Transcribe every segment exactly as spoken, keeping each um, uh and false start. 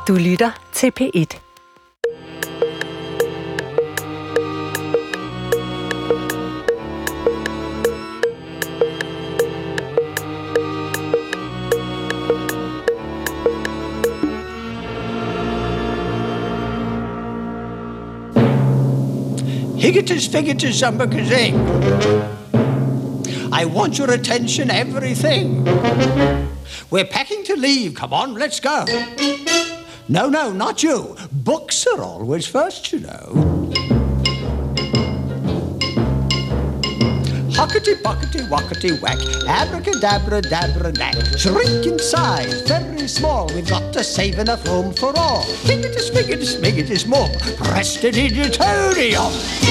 Du lytter til P et. Higgitus figgitus zumbakazing. I want your attention, everything. We're packing to leave. Come on, let's go. No, no, not you. Books are always first, you know. Huckety-buckety-wuckety-whack, abracadabra-dabra-knack. Shrink in size, very small. We've got to save enough room for all. Figgitus-figgitus-figgitus-more. Prestidigitatorium.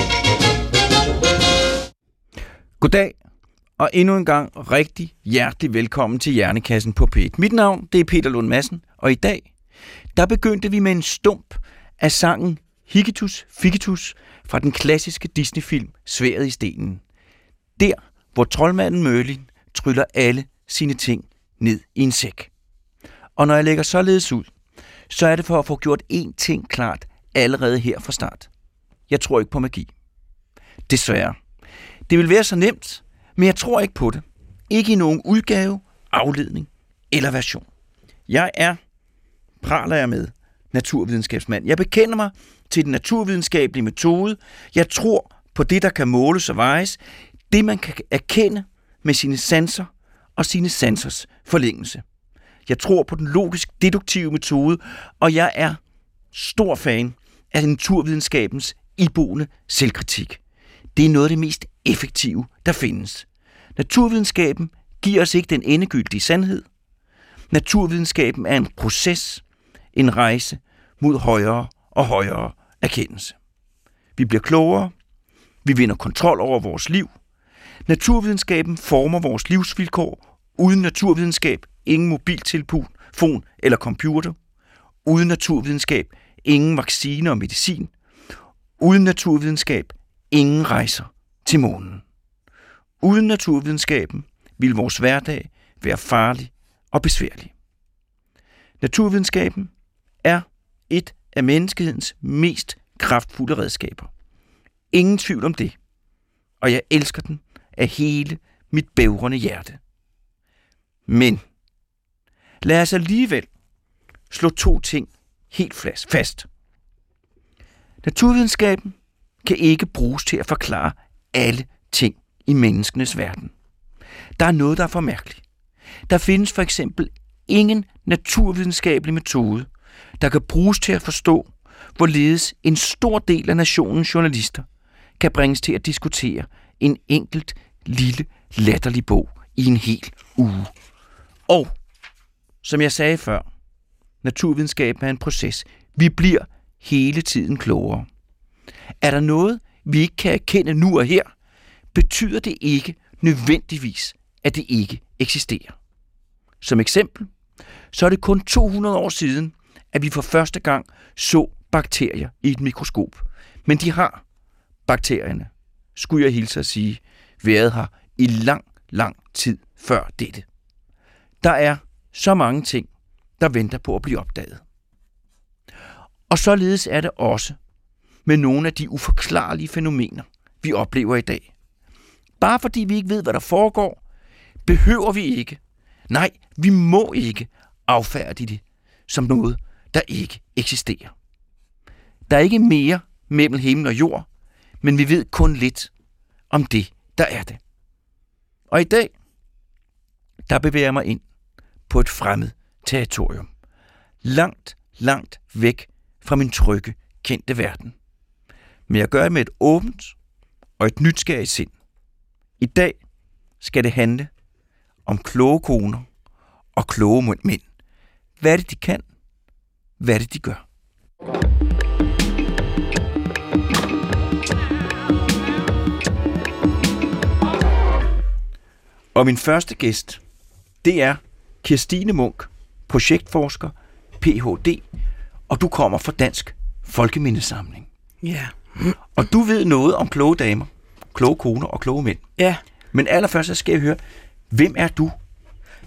Goddag, og endnu en gang rigtig hjertelig velkommen til Hjernekassen på P et. Mit navn, det er Peter Lund Madsen, og i dag, der begyndte vi med en stump af sangen Higgitus Figgitus fra den klassiske Disney-film Sværdet i stenen. Der, hvor troldmanden Merlin tryller alle sine ting ned i en sæk. Og når jeg lægger således ud, så er det for at få gjort én ting klart allerede her fra start. Jeg tror ikke på magi. Desværre. Det vil være så nemt, men jeg tror ikke på det. Ikke i nogen udgave, afledning eller version. Jeg er, praler jeg med, naturvidenskabsmand. Jeg bekender mig til den naturvidenskabelige metode. Jeg tror på det, der kan måles og vejes. Det, man kan erkende med sine sanser og sine sansers forlængelse. Jeg tror på den logisk-deduktive metode, og jeg er stor fan af naturvidenskabens iboende selvkritik. Det er noget af det mest effektive, der findes. Naturvidenskaben giver os ikke den endegyldige sandhed. Naturvidenskaben er en proces, en rejse mod højere og højere erkendelse. Vi bliver klogere, vi vinder kontrol over vores liv. Naturvidenskaben former vores livsvilkår. Uden naturvidenskab, ingen mobiltelefon eller computer. Uden naturvidenskab, ingen vaccine og medicin. Uden naturvidenskab, ingen rejser til månen. Uden naturvidenskaben vil vores hverdag være farlig og besværlig. Naturvidenskaben er et af menneskehedens mest kraftfulde redskaber. Ingen tvivl om det. Og jeg elsker den af hele mit bævrende hjerte. Men lad os alligevel slå to ting helt fast. Naturvidenskaben kan ikke bruges til at forklare alle ting i menneskenes verden. Der er noget, der er for mærkeligt. Der findes for eksempel ingen naturvidenskabelig metode, der kan bruges til at forstå, hvorledes en stor del af nationens journalister kan bringes til at diskutere en enkelt lille latterlig bog i en hel uge. Og, som jeg sagde før, naturvidenskaben er en proces. Vi bliver hele tiden klogere. Er der noget, vi ikke kan erkende nu og her, betyder det ikke nødvendigvis, at det ikke eksisterer. Som eksempel, så er det kun to hundrede år siden, at vi for første gang så bakterier i et mikroskop. Men de har, bakterierne, skulle jeg hilse at sige, været her i lang, lang tid før dette. Der er så mange ting, der venter på at blive opdaget. Og således er det også med nogle af de uforklarlige fænomener, vi oplever i dag. Bare fordi vi ikke ved, hvad der foregår, behøver vi ikke, nej, vi må ikke affærdige det som noget, der ikke eksisterer. Der er ikke mere mellem himmel og jord, men vi ved kun lidt om det, der er det. Og i dag, der bevæger jeg mig ind på et fremmed territorium. Langt, langt væk fra min trygge, kendte verden. Men jeg gør det med et åbent og et nysgerrigt sind. I dag skal det handle om kloge koner og kloge mænd. Hvad er det, de kan? Hvad er det, de gør? Og min første gæst, det er Kirstine Munk, projektforsker, P H D, og du kommer fra Dansk Folkemindesamling. Ja. Og du ved noget om kloge damer, kloge koner og kloge mænd. Ja. Men allerførst så skal jeg høre, hvem er du?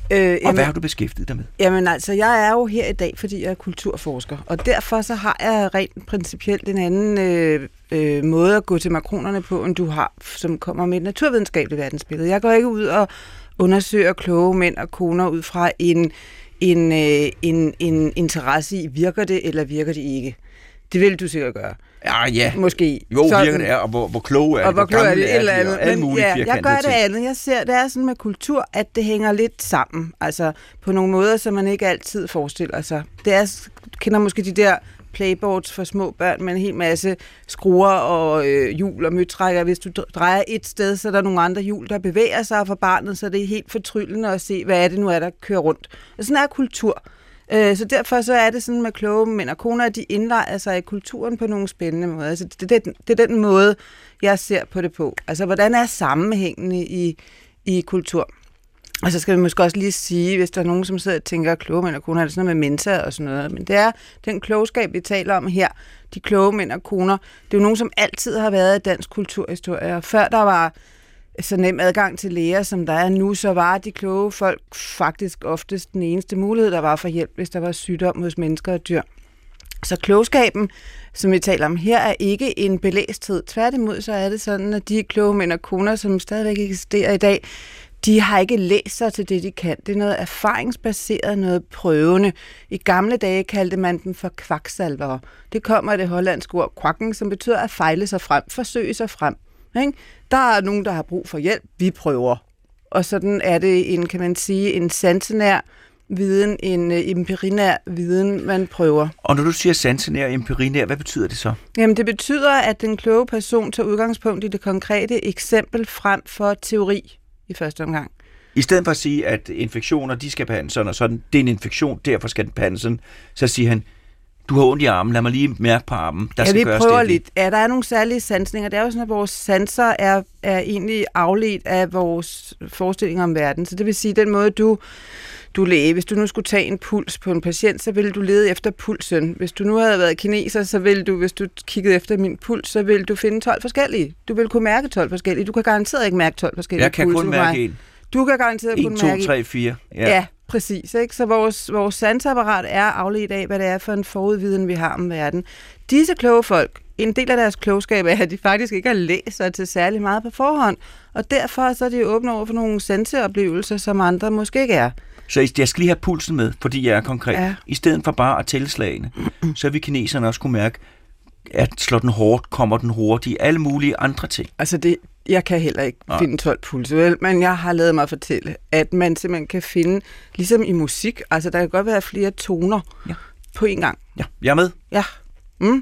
Øh, jamen, og hvad har du beskæftiget dig med? Jamen altså, jeg er jo her i dag, fordi jeg er kulturforsker, og derfor så har jeg rent principielt en anden øh, øh, måde at gå til makronerne på, end du har, som kommer med et naturvidenskabeligt verdensbillede. Jeg går ikke ud og undersøger kloge mænd og koner ud fra en, en, øh, en, en interesse i, virker det eller virker det ikke. Det vil du sikkert gøre. Ja, ja. Måske. Jo, sådan, virker det er, og hvor, hvor kloge er og det, hvor kloge er det, eller andet. Men, men ja, jeg gør det ting. andet. Jeg ser, det er sådan med kultur, at det hænger lidt sammen. Altså på nogle måder, som man ikke altid forestiller sig. Det er, kender måske de der playboards for små børn med en hel masse skruer og øh, hjul og møtrækker. Hvis du drejer et sted, så er der nogle andre hjul, der bevæger sig for barnet, så det er helt fortryllende at se, hvad er det nu er, der kører rundt. Og sådan er kultur. Så derfor så er det sådan med kloge mænd og koner, at de indlejer sig i kulturen på nogle spændende måder. Altså det, det, det er den måde, jeg ser på det på. Altså hvordan er sammenhængen i, i kultur? Og så skal vi måske også lige sige, hvis der er nogen, som sidder og tænker, at kloge mænd og koner er det sådan noget med mensa og sådan noget. Men det er den klogskab, vi taler om her. De kloge mænd og koner, det er jo nogen, som altid har været i dansk kulturhistorie. Og før der var så nem adgang til læger, som der er nu, så var de kloge folk faktisk oftest den eneste mulighed, der var for hjælp, hvis der var sygdom hos mennesker og dyr. Så klogskaben, som vi taler om her, er ikke en belæsthed. Tværtimod så er det sådan, at de kloge mænd og koner, som stadigvæk eksisterer i dag, de har ikke læst sig til det, de kan. Det er noget erfaringsbaseret, noget prøvende. I gamle dage kaldte man dem for kvaksalvere. Det kommer af det hollandske ord kvakken, som betyder at fejle sig frem, forsøge sig frem. Ikke? Der er nogen, der har brug for hjælp. Vi prøver. Og sådan er det en, kan man sige, en sansenær viden, en emperinær viden, man prøver. Og når du siger sansenær og emperinær, hvad betyder det så? Jamen, det betyder, at den kloge person tager udgangspunkt i det konkrete eksempel frem for teori i første omgang. I stedet for at sige, at infektioner, de skal behandles sådan og sådan, det er en infektion, derfor skal den behandles sådan, så siger han, du har ondt i armen, lad mig lige mærke på armen. Der ja, skal vi gøres prøver det. lidt. Ja, der er nogle særlige sansninger. Det er jo sådan, at vores sanser er, er egentlig afledt af vores forestillinger om verden. Så det vil sige, den måde, du, du læge, hvis du nu skulle tage en puls på en patient, så ville du lede efter pulsen. Hvis du nu havde været kineser, så ville du, hvis du kiggede efter min puls, så ville du finde tolv forskellige. Du ville kunne mærke tolv forskellige. Du kan garanteret ikke mærke tolv forskellige. Jeg kan pulse kun mærke en. Du kan garanteret kun mærke en. en, to, tre, fire. Ja. ja. Præcis, ikke? Så vores, vores sansapparat er afledt af, hvad det er for en forudviden, vi har om verden. Disse kloge folk, en del af deres klogskab er, at de faktisk ikke har læst sig til særlig meget på forhånd, og derfor så er de åbne over for nogle sanseoplevelser, som andre måske ikke er. Så jeg skal lige have pulsen med, fordi jeg er konkret. Ja. I stedet for bare at tælle slagene, så vil kineserne også kunne mærke, at slår den hårdt, kommer den hurtigt, alle mulige andre ting. Altså det, jeg kan heller ikke Nej. finde tolv pulse, vel? Men jeg har lavet mig fortælle, at man simpelthen kan finde, ligesom i musik, altså der kan godt være flere toner ja. på en gang. Ja, jeg er med. Ja. Mm.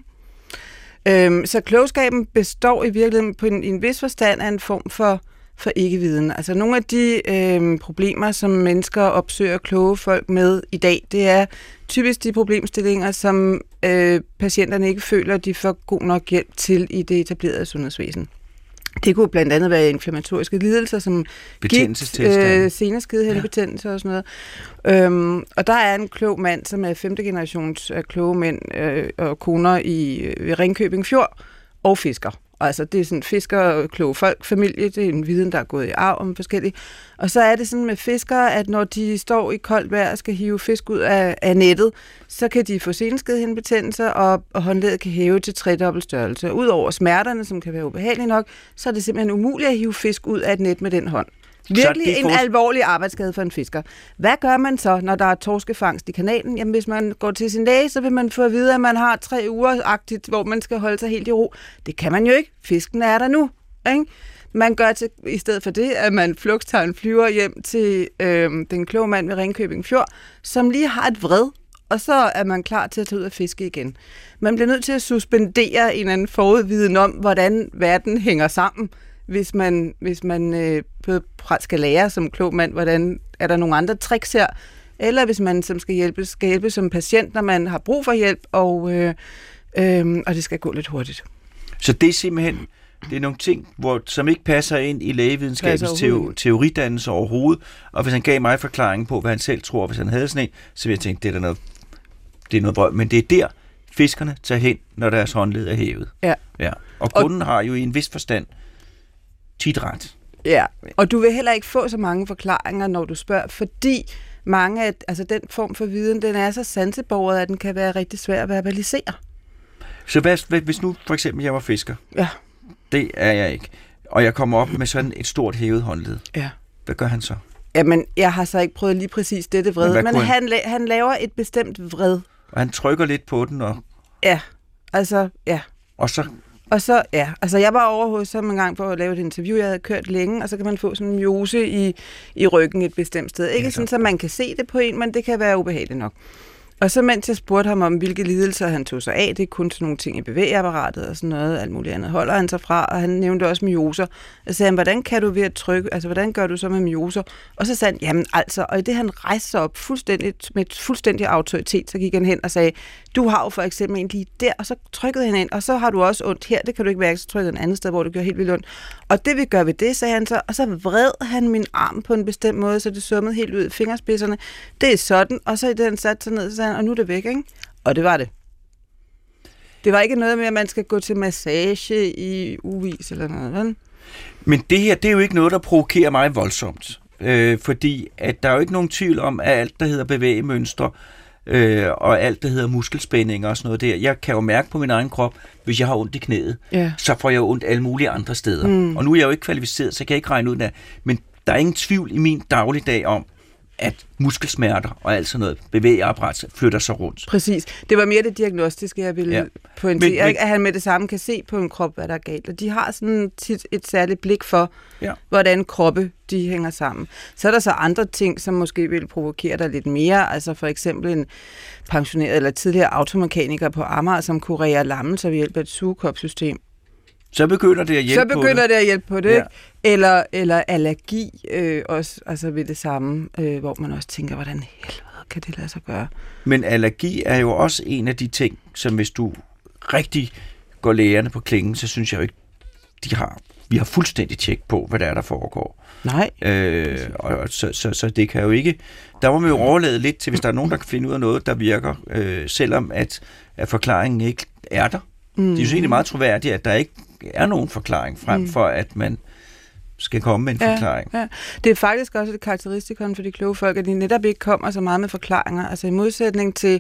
Øhm, så klogskaben består i virkeligheden på en, i en vis forstand af en form for, for ikke-viden. Altså nogle af de øhm, problemer, som mennesker opsøger kloge folk med i dag, det er typisk de problemstillinger, som øh, patienterne ikke føler, de får god nok hjælp til i det etablerede sundhedsvæsen. Det kunne blandt andet være inflammatoriske lidelser, som gigt, øh, seneskedehindebetændelse ja. og sådan noget. Øhm, og der er en klog mand, som er femte generations af kloge mænd øh, og koner i øh, Ringkøbing Fjord og fisker. Altså det er sådan fisker, kloge folk, familie, det er en viden, der er gået i arv om forskellige. Og så er det sådan med fiskere, at når de står i koldt vejr og skal hive fisk ud af, af nettet, så kan de få seneskedehindebetændelser, og, og håndledet kan hæve til tredobbelt størrelse. Udover smerterne, som kan være ubehagelige nok, så er det simpelthen umuligt at hive fisk ud af et net med den hånd. Virkelig en for... alvorlig arbejdsskade for en fisker. Hvad gør man så, når der er torskefangst i kanalen? Jamen, hvis man går til sin læge, så vil man få at vide, at man har tre uger-agtigt, hvor man skal holde sig helt i ro. Det kan man jo ikke. Fisken er der nu. Ikke? Man gør til, i stedet for det, at man fluks tager en flyver hjem til øh, den kloge mand ved Ringkøbing Fjord, som lige har et vred, og så er man klar til at tage ud og fiske igen. Man bliver nødt til at suspendere en eller anden forudviden om, hvordan verden hænger sammen, hvis man, hvis man øh, skal lære som klog mand, hvordan er der nogle andre tricks her, eller hvis man som skal hjælpe, skal hjælpe som patient, når man har brug for hjælp, og, øh, øh, og det skal gå lidt hurtigt. Så det er simpelthen, det er nogle ting, hvor, som ikke passer ind i lægevidenskabens teo, teoridannelse overhovedet, og hvis han gav mig forklaringen på, hvad han selv tror, hvis han havde sådan en, så ville jeg tænke, det er noget, det er noget brød, men det er der, fiskerne tager hen, når deres håndled er hævet. Ja. Ja. Og kunden og, har jo i en vis forstand tit ret. Ja, og du vil heller ikke få så mange forklaringer, når du spørger, fordi mange af, altså den form for viden, den er så sansebåret, at den kan være rigtig svær at verbalisere. Så hvad, hvis nu for eksempel jeg var fisker, ja. Det er jeg ikke, og jeg kommer op med sådan et stort hævet håndled, ja. Hvad gør han så? Jamen, jeg har så ikke prøvet lige præcis dette vred, men, men han, han... han laver et bestemt vred. Og han trykker lidt på den, og... Ja, altså, ja. Og så... Og så, ja, altså jeg var over hos ham en gang for at lave et interview, jeg havde kørt længe, og så kan man få sådan en myose i, i ryggen et bestemt sted. Ikke ja, sådan, så man kan se det på en, men det kan være ubehageligt nok. Og så mens jeg spurgte ham om, hvilke lidelser han tog sig af, det er kun sådan nogle ting i bevægeapparatet og sådan noget, alt muligt andet holder han sig fra, og han nævnte også myoser. Og så sagde han, hvordan kan du ved at trykke, altså hvordan gør du så med myoser? Og så sagde han, jamen altså, og i det han rejste sig op fuldstændig, med fuldstændig autoritet, så gik han hen og sagde, du har jo for eksempel en lige der, og så trykkede han ind, og så har du også ondt her, det kan du ikke mærke, så trykkede han et andet sted, hvor det gør helt vildt ondt. Og det vi gør ved det, sagde han så, og så vred han min arm på en bestemt måde, så det summede helt ud i fingerspidserne. Det er sådan, og så i det han satte sig ned, så sagde han, og nu er det væk, ikke? Og det var det. Det var ikke noget med, at man skal gå til massage i uvis eller noget, vel? Men det her, det er jo ikke noget, der provokerer mig voldsomt. Øh, fordi at der er jo ikke nogen tvivl om, at alt, der hedder bevægemønstre, øh, og alt, der hedder muskelspændinger og sådan noget der, jeg kan jo mærke på min egen krop, hvis jeg har ondt i knæet, ja. Så får jeg jo ondt alle mulige andre steder. Mm. Og nu er jeg jo ikke kvalificeret, så jeg kan ikke regne ud af, men der er ingen tvivl i min dagligdag om, at muskelsmerter og alt sådan noget bevægeapparat flytter sig rundt. Præcis. Det var mere det diagnostiske, jeg ville ja. pointere, men, men, at han med det samme kan se på en krop, hvad der er galt. Og de har sådan tit et særligt blik for, ja. hvordan kroppe de hænger sammen. Så er der så andre ting, som måske vil provokere dig lidt mere. Altså for eksempel en pensioneret eller tidligere automekaniker på Amager, som kurerer lammelser ved hjælp af et sugekopsystem. Så begynder det at hjælpe på det. Så begynder det. det at hjælpe på det. Ja. Eller, eller allergi øh, også, altså ved det samme, øh, hvor man også tænker, hvordan helvede kan det lade sig gøre? Men allergi er jo også en af de ting, som hvis du rigtig går lægerne på klingen, så synes jeg jo ikke, de har, vi har fuldstændig tjek på, hvad der er, der foregår. Nej. Øh, og så, så, så det kan jo ikke, der må man jo overlade lidt til, hvis der er nogen, der kan finde ud af noget, der virker, øh, selvom at, at forklaringen ikke er der. Mm. Det er jo egentlig meget troværdigt, at der ikke er nogen forklaring frem mm. for, at man skal komme med en ja, forklaring. Ja. Det er faktisk også et karakteristikon for de kloge folk, at de netop ikke kommer så meget med forklaringer. Altså i modsætning til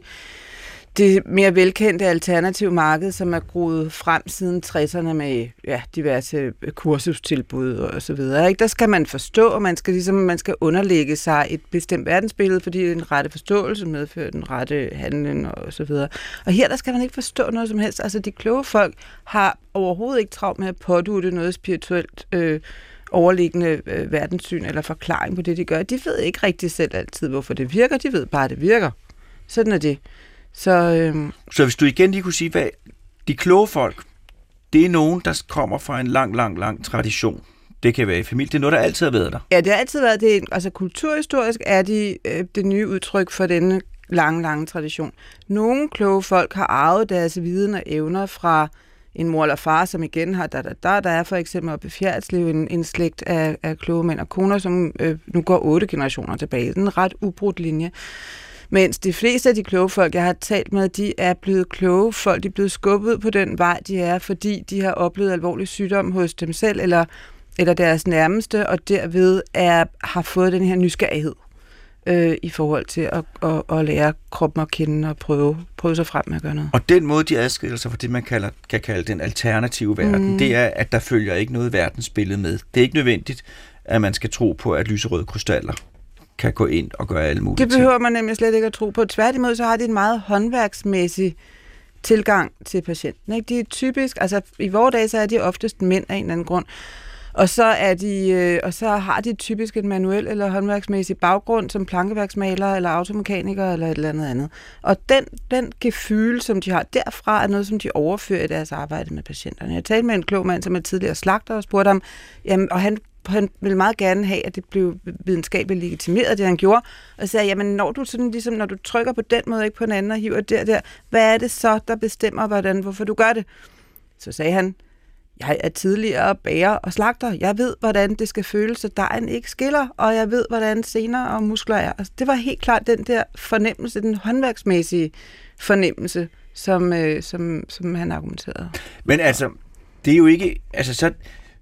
det mere velkendte alternative marked, som er groet frem siden tresserne med ja, diverse kursustilbud og så videre. Ikke? Der skal man forstå, og man skal, ligesom, man skal underlægge sig et bestemt verdensbillede, fordi den rette forståelse medfører den rette handling og så videre. Og her der skal man ikke forstå noget som helst. Altså de kloge folk har overhovedet ikke travlt med at pådutte noget spirituelt øh, overliggende øh, verdenssyn eller forklaring på det, de gør. De ved ikke rigtig selv altid, hvorfor det virker. De ved bare, at det virker. Sådan er det. Så, øhm. så hvis du igen lige kunne sige, hvad de kloge folk, det er nogen, der kommer fra en lang, lang, lang tradition. Det kan være i familie. Det er noget, der altid har været der. Ja, det har altid været det. Altså kulturhistorisk er de øh, det nye udtryk for denne lange, lange tradition. Nogle kloge folk har arvet deres viden og evner fra en mor eller far, som igen har da, da, da. Der er for eksempel oppe i Fjerdslev en, en slægt af, af kloge mænd og koner, som øh, nu går otte generationer tilbage. Det er en ret ubrudt linje. Mens de fleste af de kloge folk, jeg har talt med, de er blevet kloge folk, de er blevet skubbet på den vej, de er, fordi de har oplevet alvorlig sygdom hos dem selv eller, eller deres nærmeste, og derved er, har fået den her nysgerrighed øh, i forhold til at, at, at lære kroppen at kende og prøve, prøve sig frem med at gøre noget. Og den måde, de adskiller sig fra det, man kalder, kan kalde den alternative verden, mm. det er, at der følger ikke noget verdensbillede med. Det er ikke nødvendigt, at man skal tro på, at lyserøde krystaller kan gå ind og gøre alle mulige ting. Det behøver man nemlig slet ikke at tro på. Tværtimod så har de en meget håndværksmæssig tilgang til patienten. Ikke? De er typisk, altså i vores dage, så er de oftest mænd af en eller anden grund. Og så, er de, øh, og så har de typisk en manuel eller håndværksmæssig baggrund som plankeværksmaler eller automekaniker eller et eller andet andet. Og den, den gefyl, som de har derfra, er noget, som de overfører i deres arbejde med patienterne. Jeg talte med en klog mand, som er tidligere slagter, og spurgte ham, jamen, og han han ville meget gerne have, at det blev videnskabeligt legitimeret, det han gjorde, og sagde, jamen når du sådan ligesom, når du trykker på den måde, ikke på en anden, og hiver der der, hvad er det så, der bestemmer, hvordan, hvorfor du gør det? Så sagde han, jeg er tidligere bager og slagter, jeg ved, hvordan det skal føles, så dejen ikke skiller, og jeg ved, hvordan sener og muskler er. Altså, det var helt klart den der fornemmelse, den håndværksmæssige fornemmelse, som, øh, som, som han argumenterede. Men altså, det er jo ikke, altså så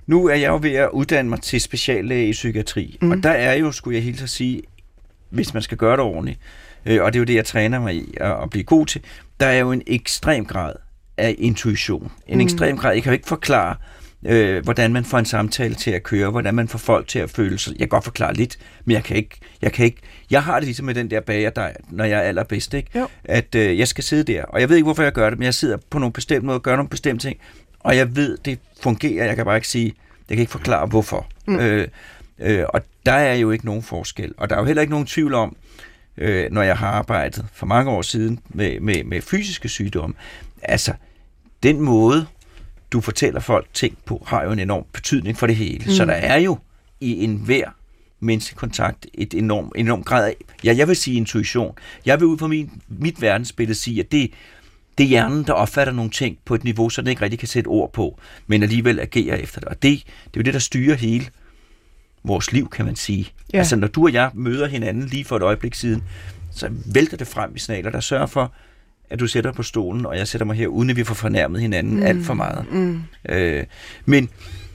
nu er jeg jo ved at uddanne mig til speciallæge i psykiatri, mm. og der er jo, skulle jeg helt så sige, hvis man skal gøre det ordentligt, øh, og det er jo det, jeg træner mig i at, at blive god til, der er jo en ekstrem grad af intuition. En mm. ekstrem grad. Jeg kan jo ikke forklare, øh, hvordan man får en samtale til at køre, hvordan man får folk til at føle sig. Jeg kan godt forklare lidt, men jeg kan ikke. Jeg, kan ikke, jeg har det ligesom med den der bager, der, når jeg er allerbedst, ikke? At øh, jeg skal sidde der, og jeg ved ikke, hvorfor jeg gør det, men jeg sidder på nogle bestemte måder og gør nogle bestemte ting, og jeg ved, det fungerer. Jeg kan bare ikke sige, jeg kan ikke forklare, hvorfor. Mm. Øh, øh, og der er jo ikke nogen forskel, og der er jo heller ikke nogen tvivl om, øh, når jeg har arbejdet for mange år siden med, med, med fysiske sygdomme, altså, den måde, du fortæller folk ting på, har jo en enorm betydning for det hele. Mm. Så der er jo i enhver menneskelig kontakt et enorm, enorm grad af, ja, jeg vil sige intuition. Jeg vil ud fra min, mit verdensbillede sige, at det, det er hjernen, der opfatter nogle ting på et niveau, så den ikke rigtig kan sætte ord på, men alligevel agerer efter det. Og det, det er jo det, der styrer hele vores liv, kan man sige. Ja. Altså, når du og jeg møder hinanden lige for et øjeblik siden, så vælter det frem i signaler, der sørger for, at du sætter på stolen, og jeg sætter mig her, uden at vi får fornærmet hinanden mm. alt for meget. Mm. Øh, men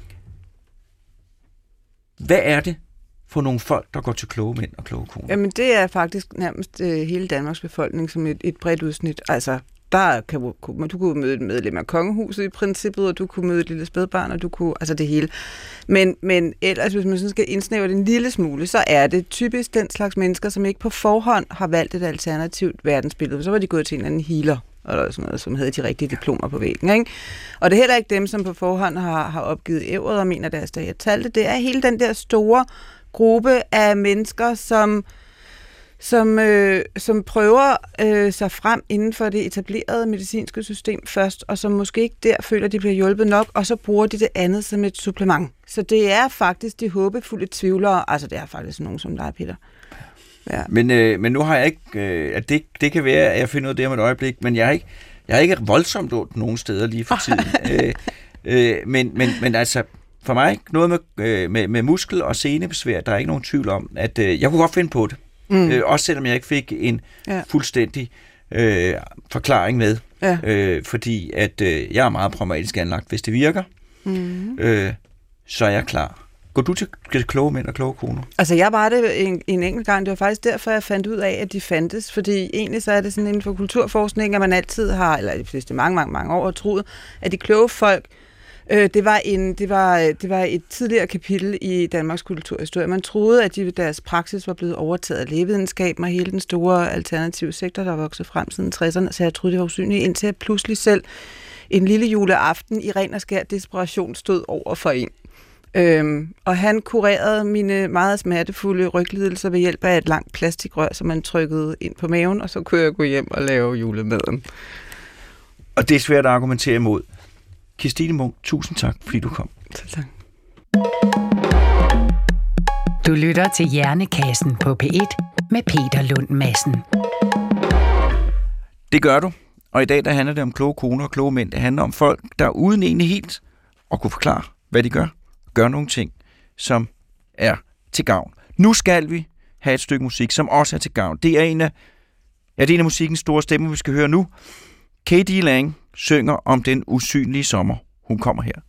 hvad er det for nogle folk, der går til kloge mænd og kloge koner? Jamen, det er faktisk nærmest øh, hele Danmarks befolkning som et, et bredt udsnit. Altså, der kan du, du kunne møde et medlem af kongehuset i princippet, og du kunne møde et lille spædbarn, og du kunne, altså det hele. Men, men ellers, hvis man sådan skal indsnævre det en lille smule, så er det typisk den slags mennesker, som ikke på forhånd har valgt et alternativt verdensbillede. Så var de gået til en anden healer, eller sådan noget, som havde de rigtige diplomer på væggen, ikke? Og det er heller ikke dem, som på forhånd har, har opgivet ævret og mener deres dag at talte. Det er hele den der store gruppe af mennesker, som som, øh, som prøver øh, sig frem inden for det etablerede medicinske system først, og som måske ikke der føler, at de bliver hjulpet nok, og så bruger de det andet som et supplement. Så det er faktisk de håbefulde tvivlere, altså det er faktisk nogen som dig, Peter. Ja. Men, øh, men nu har jeg ikke, øh, at det, det kan være, at jeg finder ud af det om et øjeblik, men jeg har ikke, jeg har ikke voldsomt ondt nogen steder lige for tiden. øh, øh, men, men, men altså, for mig noget med, øh, med, med muskel- og senebesvær, der er ikke nogen tvivl om, at øh, jeg kunne godt finde på det. Mm. Øh, også selvom jeg ikke fik en ja. fuldstændig øh, forklaring med. Ja. Øh, fordi at øh, jeg er meget pragmatisk anlagt. Hvis det virker, mm. øh, så er jeg klar. Går du til kloge mænd og kloge koner? Altså, jeg var det en, en enkelt gang. Det var faktisk derfor, jeg fandt ud af, at de fandtes. Fordi egentlig så er det sådan inden for kulturforskning, at man altid har, eller de fleste mange, mange, mange år, troet, at de kloge folk, øh, det, var en, det, var, det var et tidligere kapitel i Danmarks kulturhistorie. Man troede, at de, deres praksis var blevet overtaget af lægevidenskaben og hele den store alternative sektor, der voksede frem siden tresserne. Så jeg troede, det var usynligt, indtil jeg pludselig selv en lille juleaften i ren og skær desperation stod over for en. Øhm, og han kurerede mine meget smertefulde ryglidelser ved hjælp af et langt plastikrør, som man trykkede ind på maven, og så kunne jeg gå hjem og lave julemaden. Og det er svært at argumentere imod. Kirstine Munk, tusind tak, fordi du kom. Selv tak. Du lytter til Hjernekassen på P et med Peter Lund Madsen. Det gør du. Og i dag der handler det om kloge koner og kloge mænd. Det handler om folk, der uden egentlig helt at kunne forklare, hvad de gør, gør nogle ting, som er til gavn. Nu skal vi have et stykke musik, som også er til gavn. Det er en af, ja, det er en af musikkens store stemmer, vi skal høre nu. K D Lang synger om den usynlige sommer. Hun kommer her.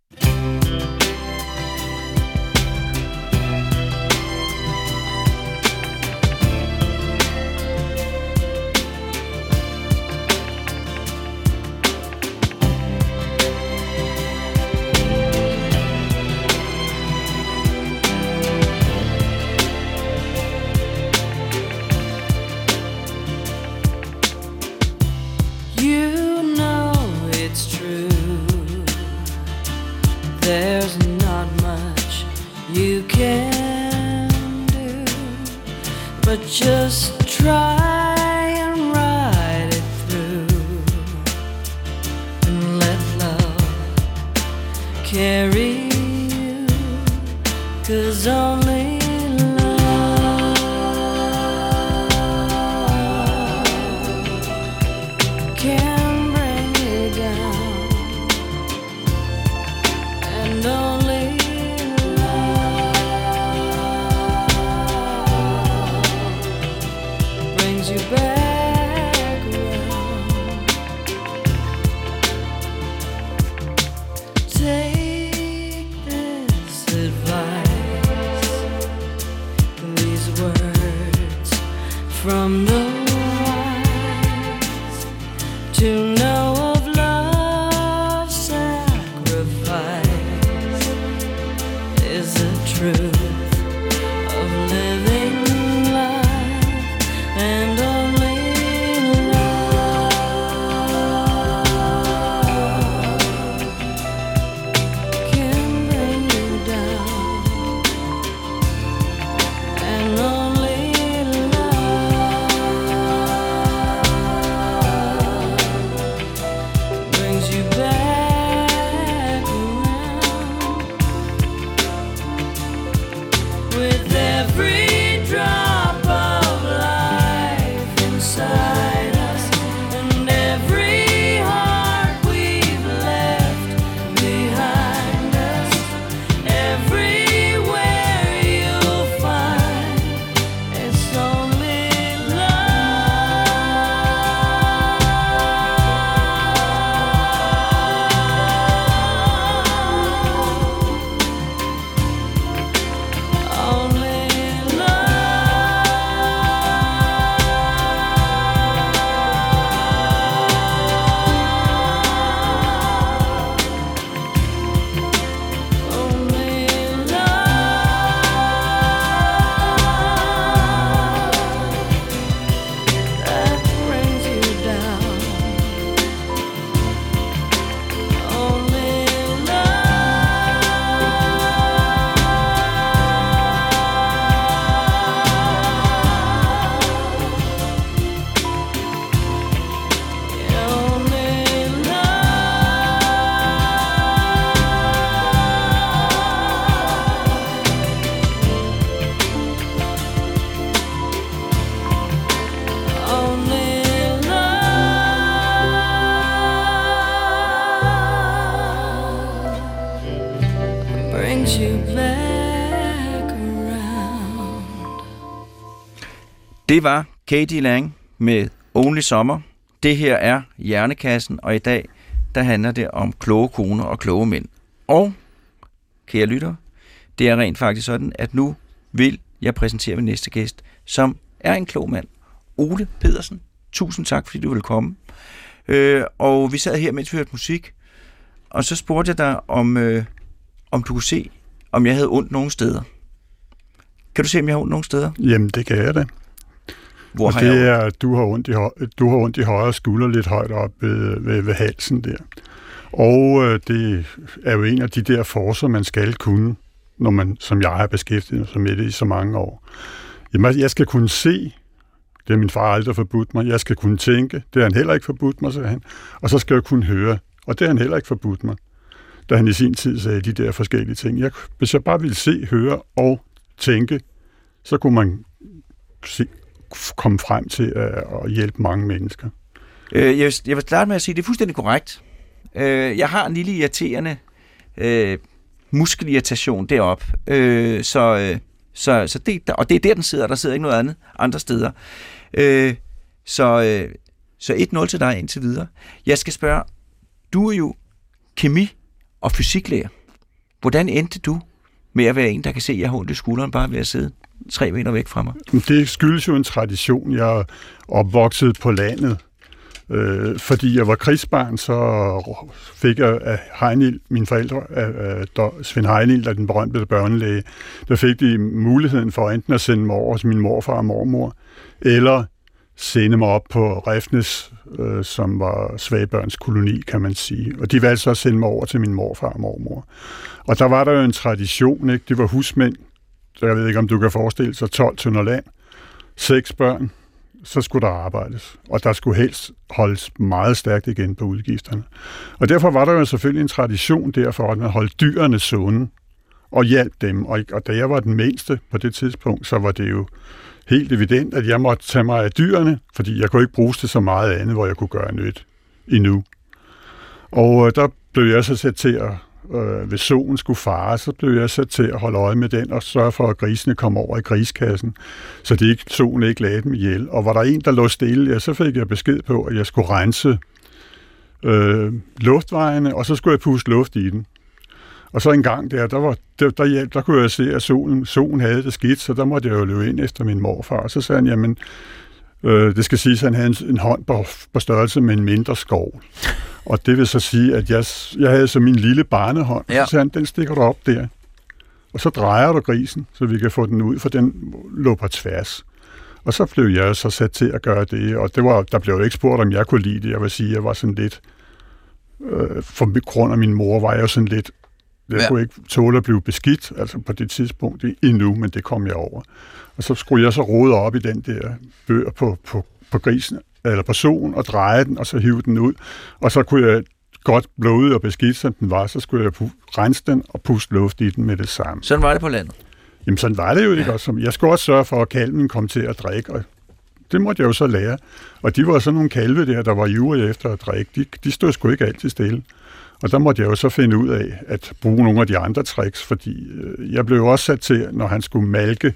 There's not much you can do, but just try and ride it through, and let love carry you, 'cause only love can bring you down. And only love Det var K.D. Lang med Only Summer. Det her er Hjernekassen, og i dag der handler det om kloge koner og kloge mænd. Og, kære lyttere, det er rent faktisk sådan, at nu vil jeg præsentere min næste gæst, som er en klog mand. Ole Pedersen, tusind tak, fordi du vil komme. Øh, og vi sad her, mens vi hørte musik, og så spurgte jeg dig, om, øh, om du kunne se, om jeg havde ondt nogen steder. Kan du se, om jeg har ondt nogen steder? Jamen, det kan jeg da. Hvor og har det jeg er, at du har ondt i, du har ondt i højre skulder, lidt højt op ved, ved, ved halsen der. Og øh, det er jo en af de der forcer, man skal kunne, når man, som jeg har beskæftiget sig med det i så mange år. Jamen, jeg skal kunne se, det har min far aldrig forbudt mig, jeg skal kunne tænke, det har han heller ikke forbudt mig, sagde han, og så skal jeg kunne høre, og det har han heller ikke forbudt mig, da han i sin tid sagde de der forskellige ting. Jeg, hvis jeg bare ville se, høre og tænke, så kunne man se, komme frem til at, at hjælpe mange mennesker. Øh, jeg, vil, jeg vil starte med at sige, at det er fuldstændig korrekt. Øh, jeg har en lille irriterende øh, muskelirritation deroppe, øh, så, øh, så, så det, og det er der, den sidder, der sidder ikke noget andet andre steder. Øh, så øh, så et nul til dig indtil videre. Jeg skal spørge, du er jo kemi- og fysiklærer. Hvordan endte du med at være en, der kan se, at jeg har ondt i skulderen, bare ved at sidde tre meter væk fra mig? Det skyldes jo en tradition. Jeg er opvokset på landet. Øh, fordi jeg var krigsbarn, så fik jeg af Heinil, mine forældre, af, af Svend Heinil, der er den berømte børnelæge, der fik de muligheden for enten at sende mig over til min morfar og mormor, eller sende mig op på Refnes, øh, som var svagbørns koloni, kan man sige. Og de valgte så at sende mig over til min morfar og mormor. Og der var der jo en tradition, ikke? Det var husmænd, så jeg ved ikke, om du kan forestille sig, tolv tønder land, seks børn, så skulle der arbejdes. Og der skulle helst holdes meget stærkt igen på udgifterne. Og derfor var der jo selvfølgelig en tradition derfor, at man holdt dyrene sunde og hjalp dem. Og, og da jeg var den mindste på det tidspunkt, så var det jo helt evident, at jeg måtte tage mig af dyrene, fordi jeg kunne ikke bruges til så meget andet, hvor jeg kunne gøre nyt endnu. Og øh, der blev jeg så sat til at, øh, hvis solen skulle fare, så blev jeg sat til at holde øje med den og sørge for, at grisene kom over i griskassen, så det ikke, solen ikke lagde dem ihjel. Og var der en, der lå stille, ja, så fik jeg besked på, at jeg skulle rense øh, luftvejene, og så skulle jeg puste luft i den. Og så en gang der, der, var, der, der, der, der kunne jeg se, at solen, solen havde det skidt, så der måtte jeg jo løbe ind efter min morfar. Og så sagde han, jamen, øh, det skal siges, at han havde en, en hånd på, på størrelse med en mindre skov. Og det vil så sige, at jeg, jeg havde så min lille barnehånd, ja. Så sagde han, den stikker du op der. Og så drejer du grisen, så vi kan få den ud, for den lå på tværs. Og så blev jeg så sat til at gøre det, og det var, der blev jo ikke spurgt, om jeg kunne lide det. Jeg vil sige, at jeg var sådan lidt, øh, for grund af min mor, var jeg jo sådan lidt, jeg ja. kunne ikke tåle at blive beskidt, altså på det tidspunkt endnu, men det kom jeg over. Og så skulle jeg så rode op i den der bør på, på, på grisen, eller på solen, og dreje den, og så hive den ud. Og så kunne jeg godt bløde og beskidt, som den var, så skulle jeg rense den og puste luft i den med det samme. Sådan var det på landet? Jamen sådan var det jo ikke. Ja. Jeg skulle også sørge for, at kalven kom til at drikke, og det måtte jeg jo så lære. Og de var sådan nogle kalve der, der var ivrige efter at drikke. De, de stod sgu ikke altid stille. Og der måtte jeg jo så finde ud af at bruge nogle af de andre tricks, fordi øh, jeg blev også sat til, når han skulle malke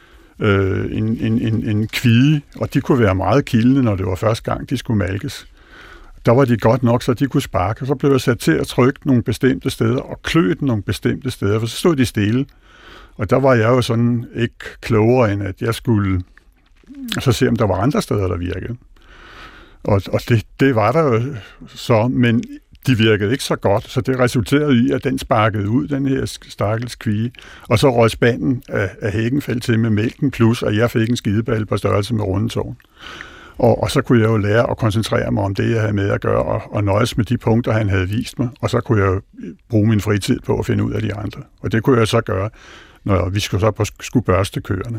øh, en, en, en, en kvide, og de kunne være meget kildende, når det var første gang, de skulle malkes. Der var de godt nok, så de kunne sparke, og så blev jeg sat til at trykke nogle bestemte steder, og klø den nogle bestemte steder, for så stod de stille. Og der var jeg jo sådan ikke klogere, end at jeg skulle så se, om der var andre steder, der virkede. Og, og det, det var der jo så, men de virkede ikke så godt, så det resulterede i, at den sparkede ud, den her stakkels kvie, og så røg spanden af, af hækken faldt til med mælken, plus at jeg fik en skideball på størrelse med rundetårn. Og, og så kunne jeg jo lære at koncentrere mig om det, jeg havde med at gøre, og, og nøjes med de punkter, han havde vist mig, og så kunne jeg jo bruge min fritid på at finde ud af de andre. Og det kunne jeg så gøre, når vi skulle, så på, skulle børste køerne.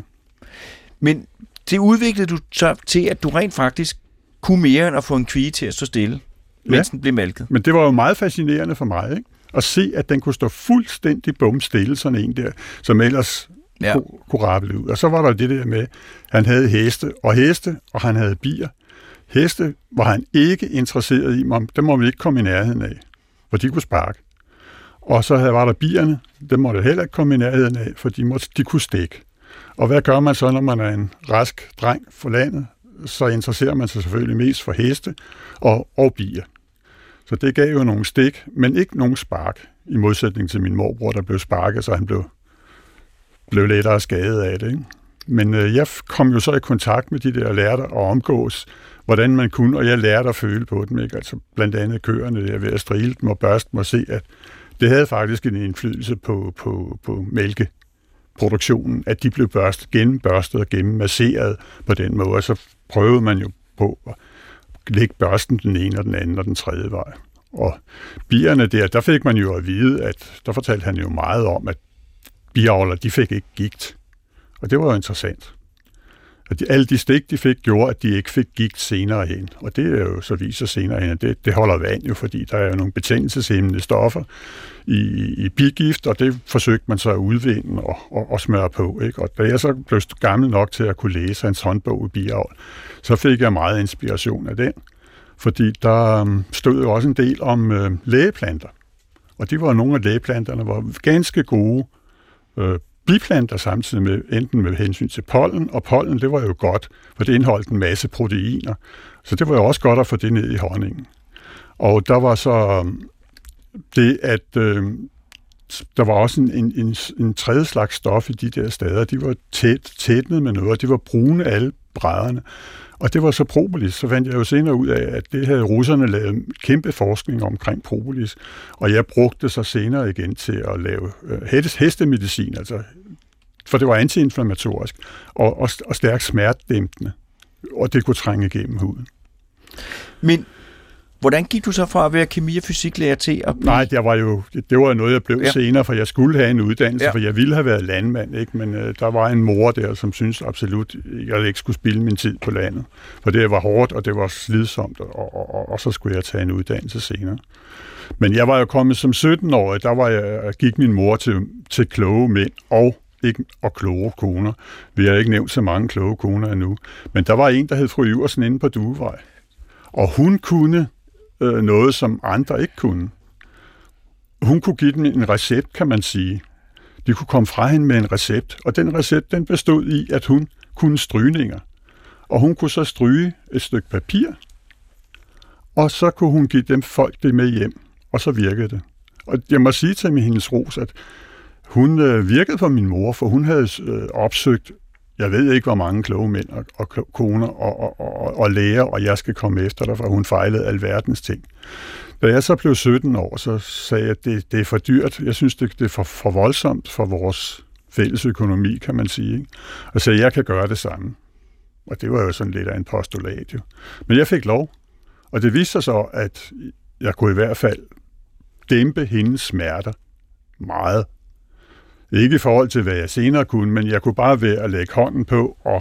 Men det udviklede du så til, at du rent faktisk kunne mere end at få en kvie til at stå stille, mens ja, den blev malket. Men det var jo meget fascinerende for mig, ikke? At se, at den kunne stå fuldstændig bumstille, sådan en der, som ellers ja. kunne, kunne rappe ud. Og så var der det der med, han havde heste og heste, og han havde bier. Heste var han ikke interesseret i, dem må man ikke komme i nærheden af, for de kunne sparke. Og så var der bierne, dem måtte heller ikke komme i nærheden af, for de, måtte, de kunne stikke. Og hvad gør man så, når man er en rask dreng for landet? Så interesserer man sig selvfølgelig mest for heste og, og bier. Så det gav jo nogle stik, men ikke nogen spark, i modsætning til min morbror, der blev sparket, så han blev, blev lettere skadet af det. Ikke? Men øh, jeg kom jo så i kontakt med de der lærte at omgås, hvordan man kunne, og jeg lærte at føle på dem. Ikke? Altså blandt andet køerne der ved at strile dem og børste dem og se, at det havde faktisk en indflydelse på, på, på mælkeproduktionen, at de blev børstet, gennembørstet og gennemmasseret på den måde, og så prøvede man jo på at lægge børsten den ene og den anden og den tredje vej. Og bierne der, der fik man jo at vide, at der fortalte han jo meget om, at biavlere, de fik ikke gigt. Og det var jo interessant. At de, alle de stik, de fik, gjorde, at de ikke fik gigt senere hen. Og det er jo så viser senere hen, at det, det holder vand jo, fordi der er jo nogle betændelseshæmmende stoffer i, i bigift, og det forsøgte man så at udvinde og, og, og smøre på. Ikke? Og da jeg så blev gammel nok til at kunne læse hans håndbog i biavl, så fik jeg meget inspiration af den, fordi der stod jo også en del om øh, lægeplanter. Og de var nogle af lægeplanterne, var ganske gode øh, biplanter samtidig med, enten med hensyn til pollen, og pollen, det var jo godt, for det indeholdt en masse proteiner. Så det var jo også godt at få det ned i honningen. Og der var så det, at øh, der var også en, en, en, en tredje slags stof i de der steder. De var tæt, tætnet med noget, og de var brune alle brædderne. Og det var så propolis. Så fandt jeg jo senere ud af, at det havde russerne lavet kæmpe forskning omkring propolis. Og jeg brugte det så senere igen til at lave øh, hestemedicin, altså, for det var antiinflammatorisk og, og, og stærkt smertedæmpende. Og det kunne trænge igennem huden. Men hvordan gik du så fra at være kemi- og fysiklærer til at blive... Nej, det var jo det var noget, jeg blev ja. senere, for jeg skulle have en uddannelse, ja. for jeg ville have været landmand, ikke? Men øh, der var en mor der, som syntes absolut, jeg ikke skulle spilde min tid på landet. For det var hårdt, og det var slidsomt, og, og, og, og så skulle jeg tage en uddannelse senere. Men jeg var jo kommet som sytten-årig, der var jeg, gik min mor til, til kloge mænd og ikke, og kloge koner. Vi har ikke nævnt så mange kloge koner endnu. Men der var en, der hed fru Iversen inde på Duevej. Og hun kunne øh, noget, som andre ikke kunne. Hun kunne give dem en recept, kan man sige. De kunne komme fra hende med en recept, og den recept, den bestod i, at hun kunne strygninger. Og hun kunne så stryge et stykke papir, og så kunne hun give dem folk det med hjem, og så virkede det. Og jeg må sige til hendes ros, at hun øh, virkede for min mor, for hun havde øh, opsøgt, jeg ved ikke, hvor mange kloge mænd og, og koner og, og, og, og læger, og jeg skal komme efter dig, for hun fejlede alverdens ting. Da jeg så blev sytten år, så sagde jeg, at det, det er for dyrt. Jeg synes, det, det er for, for voldsomt for vores fælles økonomi, kan man sige. Ikke? Og så jeg kan gøre det samme. Og det var jo sådan lidt af en postulat, jo. Men jeg fik lov. Og det viste sig så, at jeg kunne i hvert fald dæmpe hendes smerter meget. Ikke i forhold til, hvad jeg senere kunne, men jeg kunne bare ved at lægge hånden på og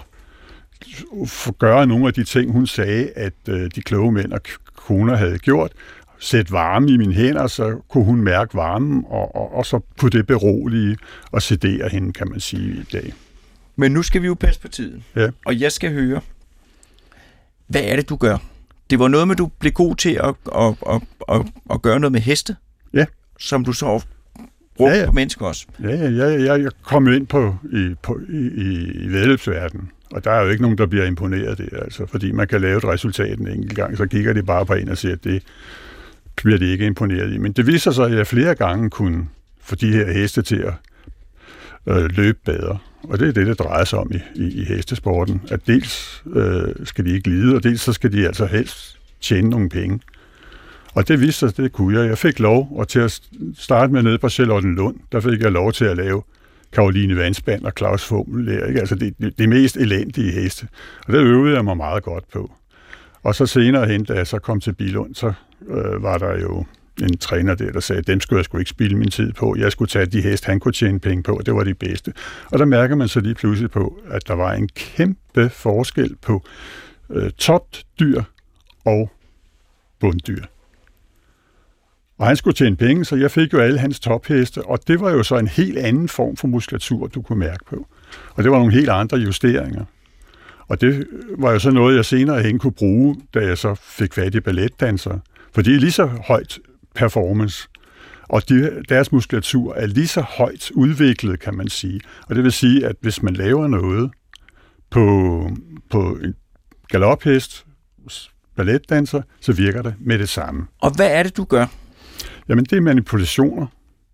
gøre nogle af de ting, hun sagde, at de kloge mænd og koner havde gjort. Sætte varme i mine hænder, så kunne hun mærke varmen, og, og, og så kunne det berolige og sedere hende, kan man sige i dag. Men nu skal vi jo passe på tiden, ja. Og jeg skal høre, hvad er det, du gør? Det var noget med, du blev god til at, at, at, at, at gøre noget med heste, ja. Som du så brugte ja, ja. på mennesker også. Ja, ja, ja, ja, jeg kom jo ind på, i, på, i, i væddeløbsverdenen, og der er jo ikke nogen, der bliver imponeret der, altså, fordi man kan lave et resultat en enkelt gang, så kigger de bare på en og siger, at det bliver de ikke imponeret i. Men det viser sig, at jeg flere gange kunne få de her heste til at øh, løbe bedre. Og det er det, det drejer sig om i, i, i hestesporten. At dels øh, skal de ikke lide, og dels så skal de altså helst tjene nogle penge. Og det viste sig, det kunne jeg. Jeg fik lov, og til at starte med nede på Charlottenlund, der fik jeg lov til at lave Caroline Vandspand og Claus Fummel der, ikke? Altså det, det, det mest elendige heste. Og det øvede jeg mig meget godt på. Og så senere hen, da jeg så kom til Billund, så øh, var der jo en træner der, der sagde, at dem skulle jeg sgu ikke spilde min tid på. Jeg skulle tage de heste, han kunne tjene penge på, og det var de bedste. Og der mærker man så lige pludselig på, at der var en kæmpe forskel på øh, topdyr og bunddyr. Og han skulle tjene penge, så jeg fik jo alle hans topheste, og det var jo så en helt anden form for muskulatur, du kunne mærke på. Og det var nogle helt andre justeringer. Og det var jo så noget, jeg senere hen kunne bruge, da jeg så fik fat i balletdansere. For det er lige så højt performance. Og de, deres muskulatur er lige så højt udviklet, kan man sige. Og det vil sige, at hvis man laver noget på, på en galophest, balletdanser, så virker det med det samme. Og hvad er det, du gør? Jamen, det er manipulationer,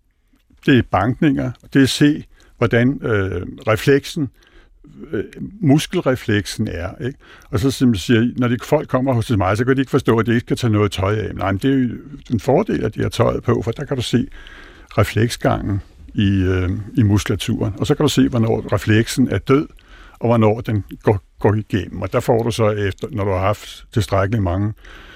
det er bankninger, det er at se, hvordan øh, refleksen, øh, muskelrefleksen er. Ikke? Og så siger, når de folk kommer hos mig, så kan de ikke forstå, at de ikke kan tage noget tøj af. Nej, men det er jo en fordel, at de har tøjet på, for der kan du se refleksgangen i, øh, i muskulaturen. Og så kan du se, hvornår refleksen er død, og hvornår den går, går igennem. Og der får du så efter, når du har haft tilstrækkeligt mange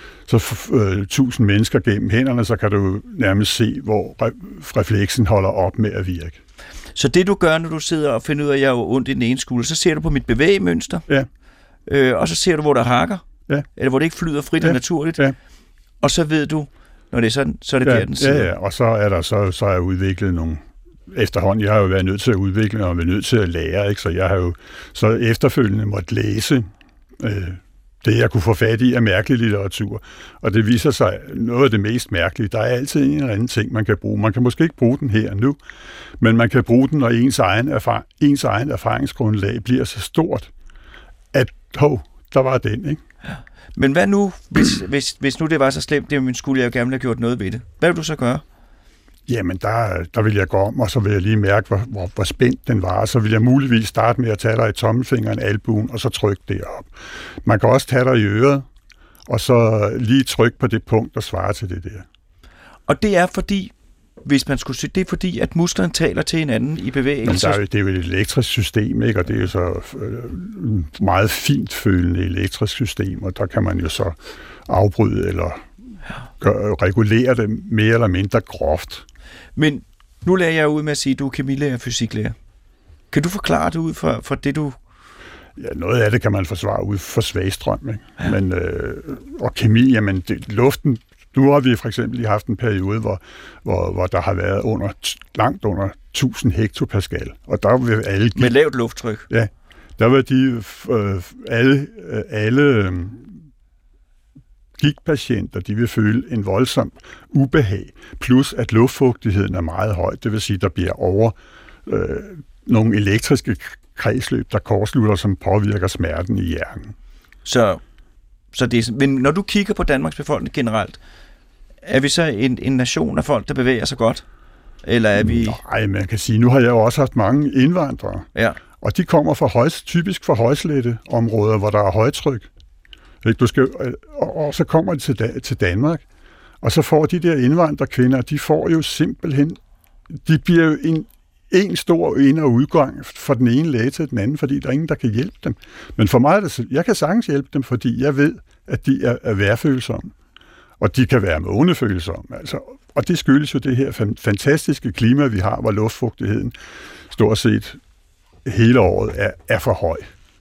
så øh, tusind mennesker gennem hænderne, så kan du nærmest se, hvor re- refleksen holder op med at virke. Så det, du gør, når du sidder og finder ud af, at jeg er ondt i den ene skulder, så ser du på mit bevægemønster, ja. øh, og så ser du, hvor der hakker, ja. eller hvor det ikke flyder frit ja. og naturligt, ja. og så ved du, når det er sådan, så er det ja. der, den sidder. Ja, ja, og så er der så, så er jeg udviklet nogle efterhånden. Jeg har jo været nødt til at udvikle, og været nødt til at lære, ikke? Så jeg har jo så efterfølgende måtte læse øh, det, jeg kunne få fat i af mærkelig litteratur. Og det viser sig noget af det mest mærkelige. Der er altid en eller anden ting, man kan bruge. Man kan måske ikke bruge den her nu, men man kan bruge den, når ens egen, erfar- ens egen erfaringsgrundlag bliver så stort, at hov, der var den, ikke? Ja. Men hvad nu, hvis, hvis, hvis nu det var så slemt, det min skulle jeg jo gerne have gjort noget ved det? Hvad vil du så gøre? Jamen, der, der vil jeg gå om, og så vil jeg lige mærke, hvor, hvor, hvor spændt den var. Så vil jeg muligvis starte med at tage dig i tommelfingeren, albuen, og så trykke det op. Man kan også tage dig i øret, og så lige trykke på det punkt, der svarer til det der. Og det er fordi, hvis man skulle sige, det er fordi, at musklerne taler til hinanden i bevægelse. Men der er, det er jo et elektrisk system, ikke? Og det er jo så øh, meget fint følende elektrisk system, og der kan man jo så afbryde eller gør, regulere det mere eller mindre groft. Men nu lærer jeg ud med at sige, at du er kemilærer og fysiklærer. Kan du forklare det ud fra, fra det, du... Ja, noget af det kan man forsvare ud for svagstrøm, ikke? Ja. Men, øh, og kemi, jamen, det, luften... Nu har vi for eksempel lige haft en periode, hvor, hvor, hvor der har været under, langt under tusind hektopascal. Og der vil alle... Med lavt lufttryk? Ja, der var de øh, alle... alle øh, gigtpatienter, de vil føle en voldsom ubehag, plus at luftfugtigheden er meget høj, det vil sige, der bliver over øh, nogle elektriske kredsløb, der kortslutter, som påvirker smerten i hjernen. Så, så det er, men når du kigger på Danmarks befolkning generelt, er vi så en, en nation af folk, der bevæger sig godt? Eller er vi... Nej, man kan sige, nu har jeg jo også haft mange indvandrere, ja. Og de kommer fra højs, typisk fra højslette områder, hvor der er højtryk. Du skal, og, og så kommer de til, til Danmark, og så får de der indvandrerkvinder, de får jo simpelthen, de bliver jo en, en stor ind- og udgang fra den ene læge til den anden, fordi der er ingen, der kan hjælpe dem. Men for mig er det, jeg kan sagtens hjælpe dem, fordi jeg ved, at de er, er vejrfølsomme, og de kan være månefølsomme. Altså, og det skyldes jo det her fantastiske klima, vi har, hvor luftfugtigheden stort set hele året er, er for høj.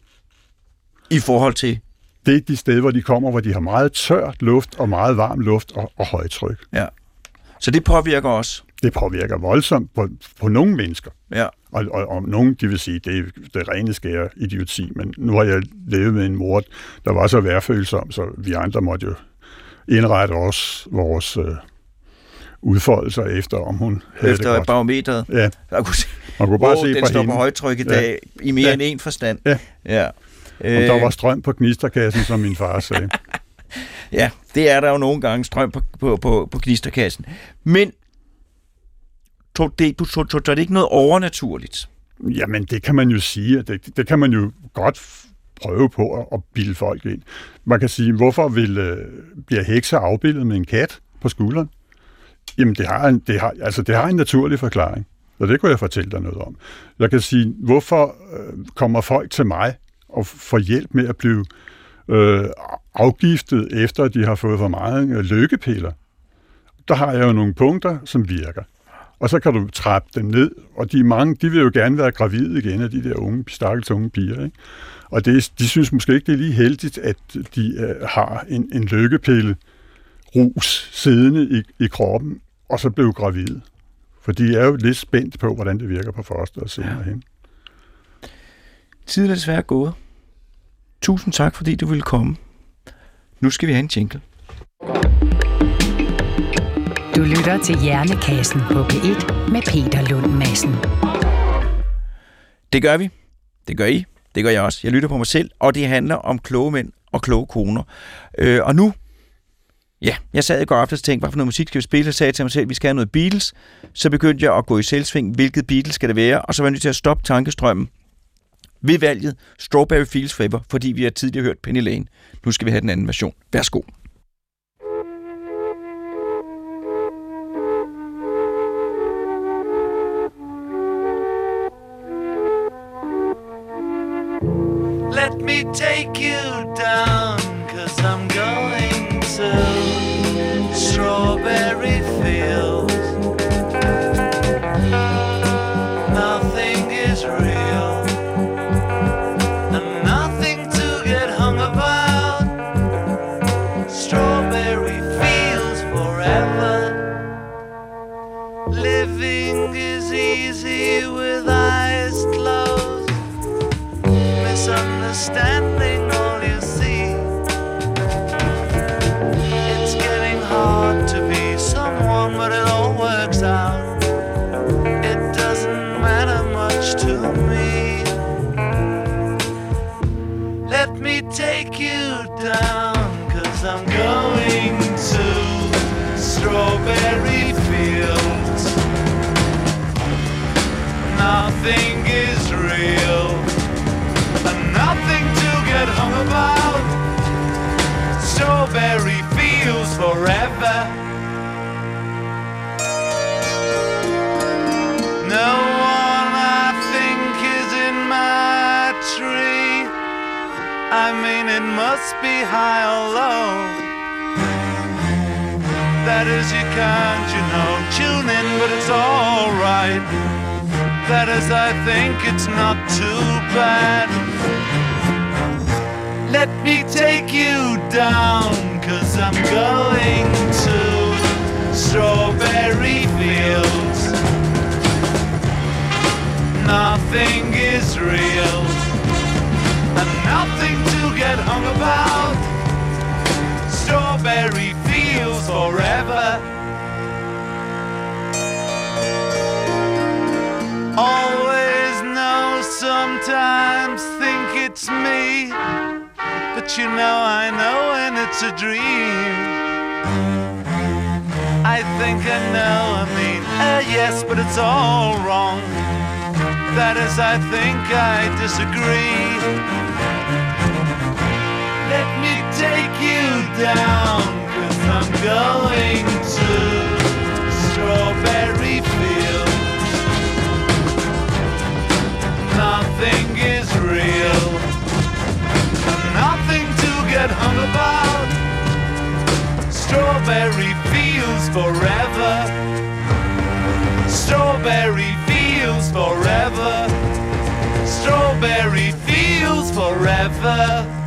I forhold til? Det er de steder, hvor de kommer, hvor de har meget tørt luft og meget varm luft og, og højtryk. Ja. Så det påvirker også? Det påvirker voldsomt på, på nogle mennesker. Ja. Og, og, og nogen, de vil sige, det er det rene skære idioti, men nu har jeg levet med en mor, der var så vejrfølsom, så vi andre måtte jo indrette os vores øh, udfoldelser efter, om hun havde efter det godt. barometeret? Ja. Man kunne, Man kunne bare oh, se den på står hende. på højtryk i dag, ja. I mere ja. end en forstand. Ja. Ja. Og der var strøm på gnisterkassen, som min far sagde. Ja, det er der jo nogle gange strøm på, på, på, på gnisterkassen. Men tog det, du tog, tog, tog det ikke noget overnaturligt? Jamen, det kan man jo sige. Det, det kan man jo godt prøve på at, at bilde folk ind. Man kan sige, hvorfor vil, øh, bliver hekser afbildet med en kat på skulderen? Jamen, det har, en, det, har, altså, det har en naturlig forklaring. Så det kunne jeg fortælle dig noget om. Jeg kan sige, hvorfor øh, kommer folk til mig og får hjælp med at blive øh, afgiftet, efter at de har fået for meget øh, lykkepiller? Der har jeg jo nogle punkter, som virker. Og så kan du trappe dem ned, og de mange, de vil jo gerne være gravide igen af de der unge, stakkels unge piger, ikke? Og det, de synes måske ikke, det er lige heldigt, at de øh, har en, en lykkepille rus siddende i, i kroppen, og så blev gravide. For de er jo lidt spændt på, hvordan det virker på fosteret senere hen. Tiden er desværre gået. Tusind tak, fordi du ville komme. Nu skal vi have en jingle. Du lytter til Hjernekassen på P et med Peter Lund Madsen. Det gør vi. Det gør I. Det gør jeg også. Jeg lytter på mig selv, og det handler om kloge mænd og kloge koner. Øh, og nu, ja, jeg sad i går aftes og tænkte, hvad for noget musik skal vi spille? Jeg sagde til mig selv, vi skal have noget Beatles. Så begyndte jeg at gå i selvsving, hvilket Beatles skal det være, og så var jeg nødt til at stoppe tankestrømmen ved valget Strawberry Fields Forever, fordi vi har tidligere hørt Penny Lane. Nu skal vi have den anden version. Værsgo. Let me take you down, 'cause I'm going to Strawberry Fields. Nothing is real, and nothing to get hung about. Strawberry Fields forever. Living is easy with eyes closed. Misunderstanding all you see. It's getting hard to be someone, but it all works out. It doesn't matter much to me. Let me take you down, 'cause I'm going to Strawberry Fields. Nothing is real, and nothing to get hung about. Strawberry Fields forever. No one I think is in my tree. I mean, it must be high or low. That is, you can't, you know, tune in, but it's all right. That is, I think it's not too bad. Let me take you down, 'cause I'm going to Strawberry Fields. Nothing is real, and nothing to get hung about. Strawberry Fields forever. Always know, sometimes think it's me, but you know I know when it's a dream. I think I know, I mean, uh, yes, but it's all wrong. That is, I think I disagree. Let me take you down, 'cause I'm going to Strawberry Fields. Nothing is real, and nothing to get hung about. Strawberry Fields forever. Strawberry Fields forever. Strawberry Fields forever.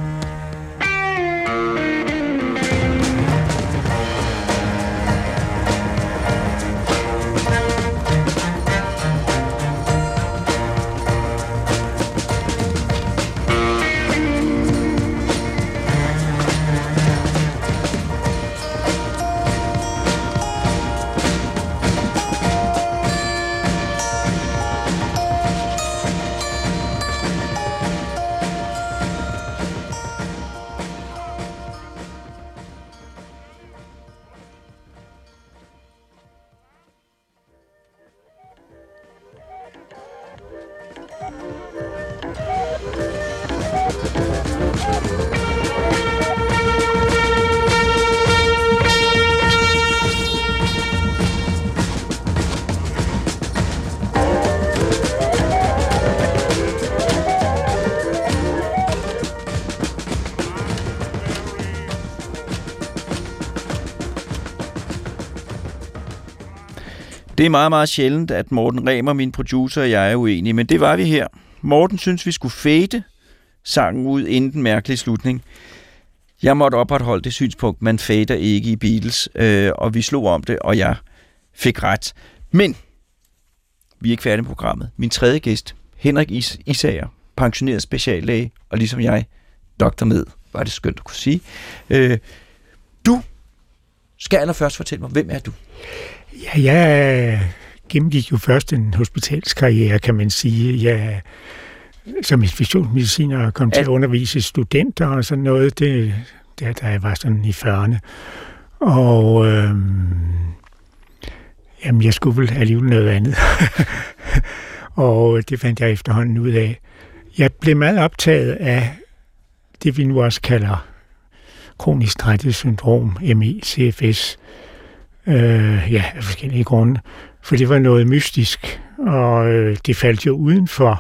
Det er meget, meget sjældent, at Morten Remer, min producer, og jeg er uenige, men det var vi her. Morten synes, vi skulle fade sangen ud inden den mærkelige slutning. Jeg måtte opretholde det synspunkt, man fader ikke i Beatles, øh, og vi slog om det, og jeg fik ret. Men vi er ikke færdige med programmet. Min tredje gæst, Henrik Is- Isager, pensioneret speciallæge, og ligesom jeg, doktor med, var det skønt at kunne sige. Øh, du skal allerførst fortælle mig, hvem er du? Ja, jeg gennemgik jo først en hospitalskarriere, kan man sige. Jeg som infektionsmediciner kom til at undervise studenter og sådan noget, det, der, da jeg var sådan i fyrrerne. Og øhm, jamen, jeg skulle vel alligevel noget andet. Og det fandt jeg efterhånden ud af. Jeg blev meget optaget af det, vi nu også kalder kronisk træthedssyndrom, M E, C F S, øh, ja, af forskellige grunde. For det var noget mystisk, og øh, det faldt jo uden for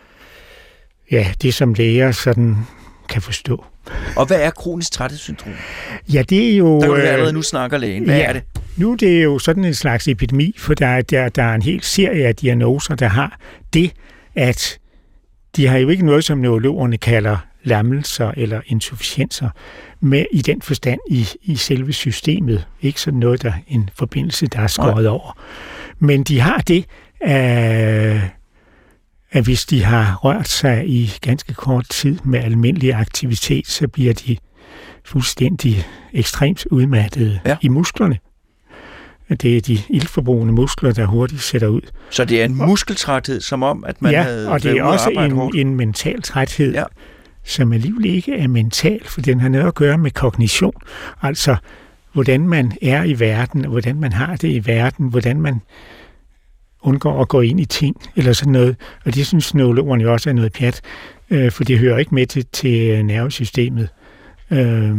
ja, det, som læger sådan kan forstå. Og hvad er kronisk træthedssyndrom? Ja, det er jo... Der kan vi allerede nu snakker lægen. Hvad ja, er det? Nu det er jo sådan en slags epidemi, for der er, der, der er en hel serie af diagnoser, der har det, at de har jo ikke noget, som neurologerne kalder lammelser eller insufficienser, med i den forstand i, i selve systemet. Ikke sådan noget, der er en forbindelse, der er skåret over. Men de har det, at, at hvis de har rørt sig i ganske kort tid med almindelig aktivitet, så bliver de fuldstændig ekstremt udmattede ja. i musklerne. Det er de iltforbrugende muskler, der hurtigt sætter ud. Så det er en muskeltræthed, som om, at man ja, havde og det er også en, en mental træthed, ja. som alligevel ikke er mental, for den har noget at gøre med kognition. Altså, hvordan man er i verden, og hvordan man har det i verden, hvordan man undgår at gå ind i ting, eller sådan noget. Og det synes neurologerne jo også er noget pjat, øh, for det hører ikke med til, til nervesystemet. Øh,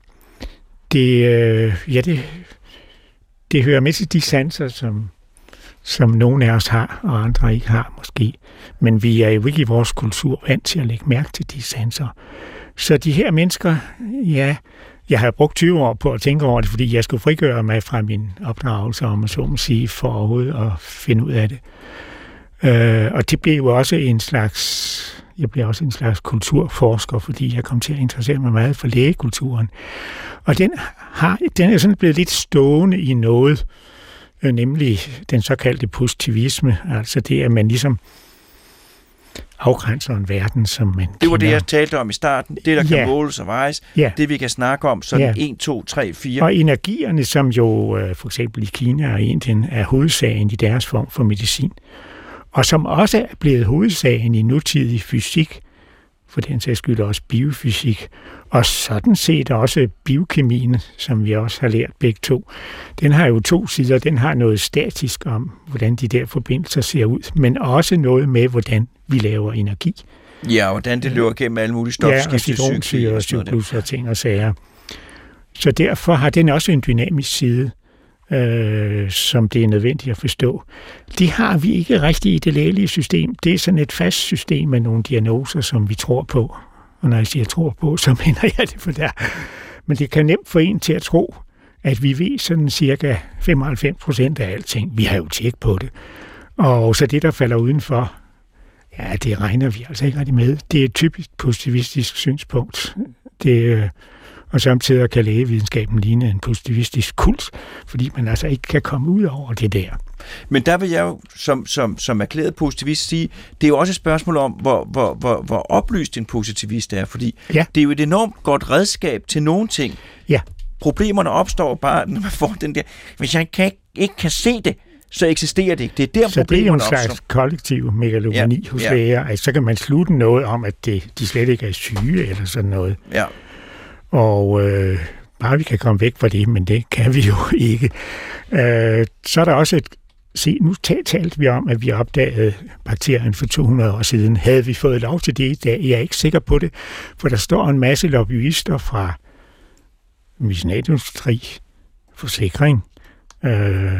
det, øh, ja, det, det hører med til de sanser, som, som nogle af os har, og andre ikke har måske. Men vi er jo ikke i vores kultur vant til at lægge mærke til de sanser. Så de her mennesker, ja, jeg har brugt tyve år på at tænke over det, fordi jeg skulle frigøre mig fra min opdragelse, om at så må sige, for overhovedet at finde ud af det. Øh, og det blev jo også en slags, jeg blev også en slags kulturforsker, fordi jeg kom til at interessere mig meget for lægekulturen. Og den, har, den er sådan blevet lidt stående i noget, øh, nemlig den såkaldte positivisme, altså det, at man ligesom afgrænser en verden, som man Det var kender. det, jeg talte om i starten. Det, der kan ja. måles og vejes. Ja. Det, vi kan snakke om, sådan ja. en, to, tre, fire. Og energierne, som jo øh, for eksempel i Kina og Indien, er hovedsagen i deres form for medicin. Og som også er blevet hovedsagen i nutidig fysik, for den sags skyld også biofysik, og sådan set også biokemien, som vi også har lært begge to. Den har jo to sider. Den har noget statisk om, hvordan de der forbindelser ser ud, men også noget med, hvordan vi laver energi. Ja, og hvordan det løber gennem alle mulige stofskiftesyklus ja, og cyklus og ting og sager. Så derfor har den også en dynamisk side, øh, som det er nødvendigt at forstå. Det har vi ikke rigtigt i det lægelige system. Det er sådan et fast system med nogle diagnoser, som vi tror på. Og når jeg siger tror på, så mener jeg det for der. Men det kan nemt få en til at tro, at vi ved sådan cirka femoghalvfems procent af alting. Vi har jo tjek på det. Og så det, der falder udenfor, ja, det regner vi altså ikke rigtig med. Det er et typisk positivistisk synspunkt. Det, og samtidig kan lægevidenskaben ligne en positivistisk kult, fordi man altså ikke kan komme ud over det der. Men der vil jeg jo som, som, som erklæret positivist sige, det er jo også et spørgsmål om, hvor, hvor, hvor, hvor oplyst en positivist er, fordi ja. det er jo et enormt godt redskab til nogle ting. Ja. Problemerne opstår bare, når man får den der, hvis jeg kan, ikke kan se det, så eksisterer det ikke. Det er der, så problemerne opstår. Så det er jo en slags kollektiv megalomani ja. hos ja. læger. Altså, så kan man slutte noget om, at det, de slet ikke er syge eller sådan noget. Ja. Og øh, bare vi kan komme væk fra det, men det kan vi jo ikke. Øh, så er der også et... Se, nu talte vi om, at vi opdagede bakterien for to hundrede år siden. Havde vi fået lov til det i dag? Jeg er ikke sikker på det, for der står en masse lobbyister fra medicinalindustri, forsikring, øh,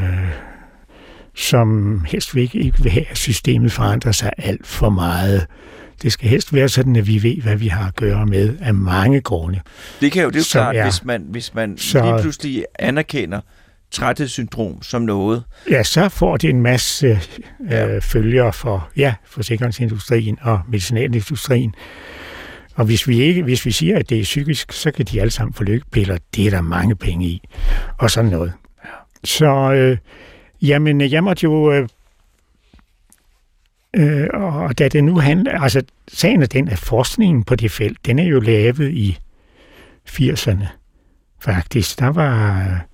som helst ikke, ikke vil have, at systemet forandrer sig alt for meget. Det skal helst være sådan, at vi ved, hvad vi har at gøre med af mange grunde. Det kan jo, det er jo klart, er, hvis man, hvis man så, lige pludselig anerkender træthedssyndrom som noget. Ja, så får det en masse øh, ja. følgere for ja, forsikringsindustrien og medicinalindustrien. Og hvis vi ikke, hvis vi siger, at det er psykisk, så kan de alle sammen få lykkepiller. Det er der mange penge i. Og sådan noget. Ja. Så øh, jamen, jeg måtte jo... Øh, øh, og da det nu handler... Altså, sagen er den, at forskningen på det felt, den er jo lavet i firserne, faktisk. Der var...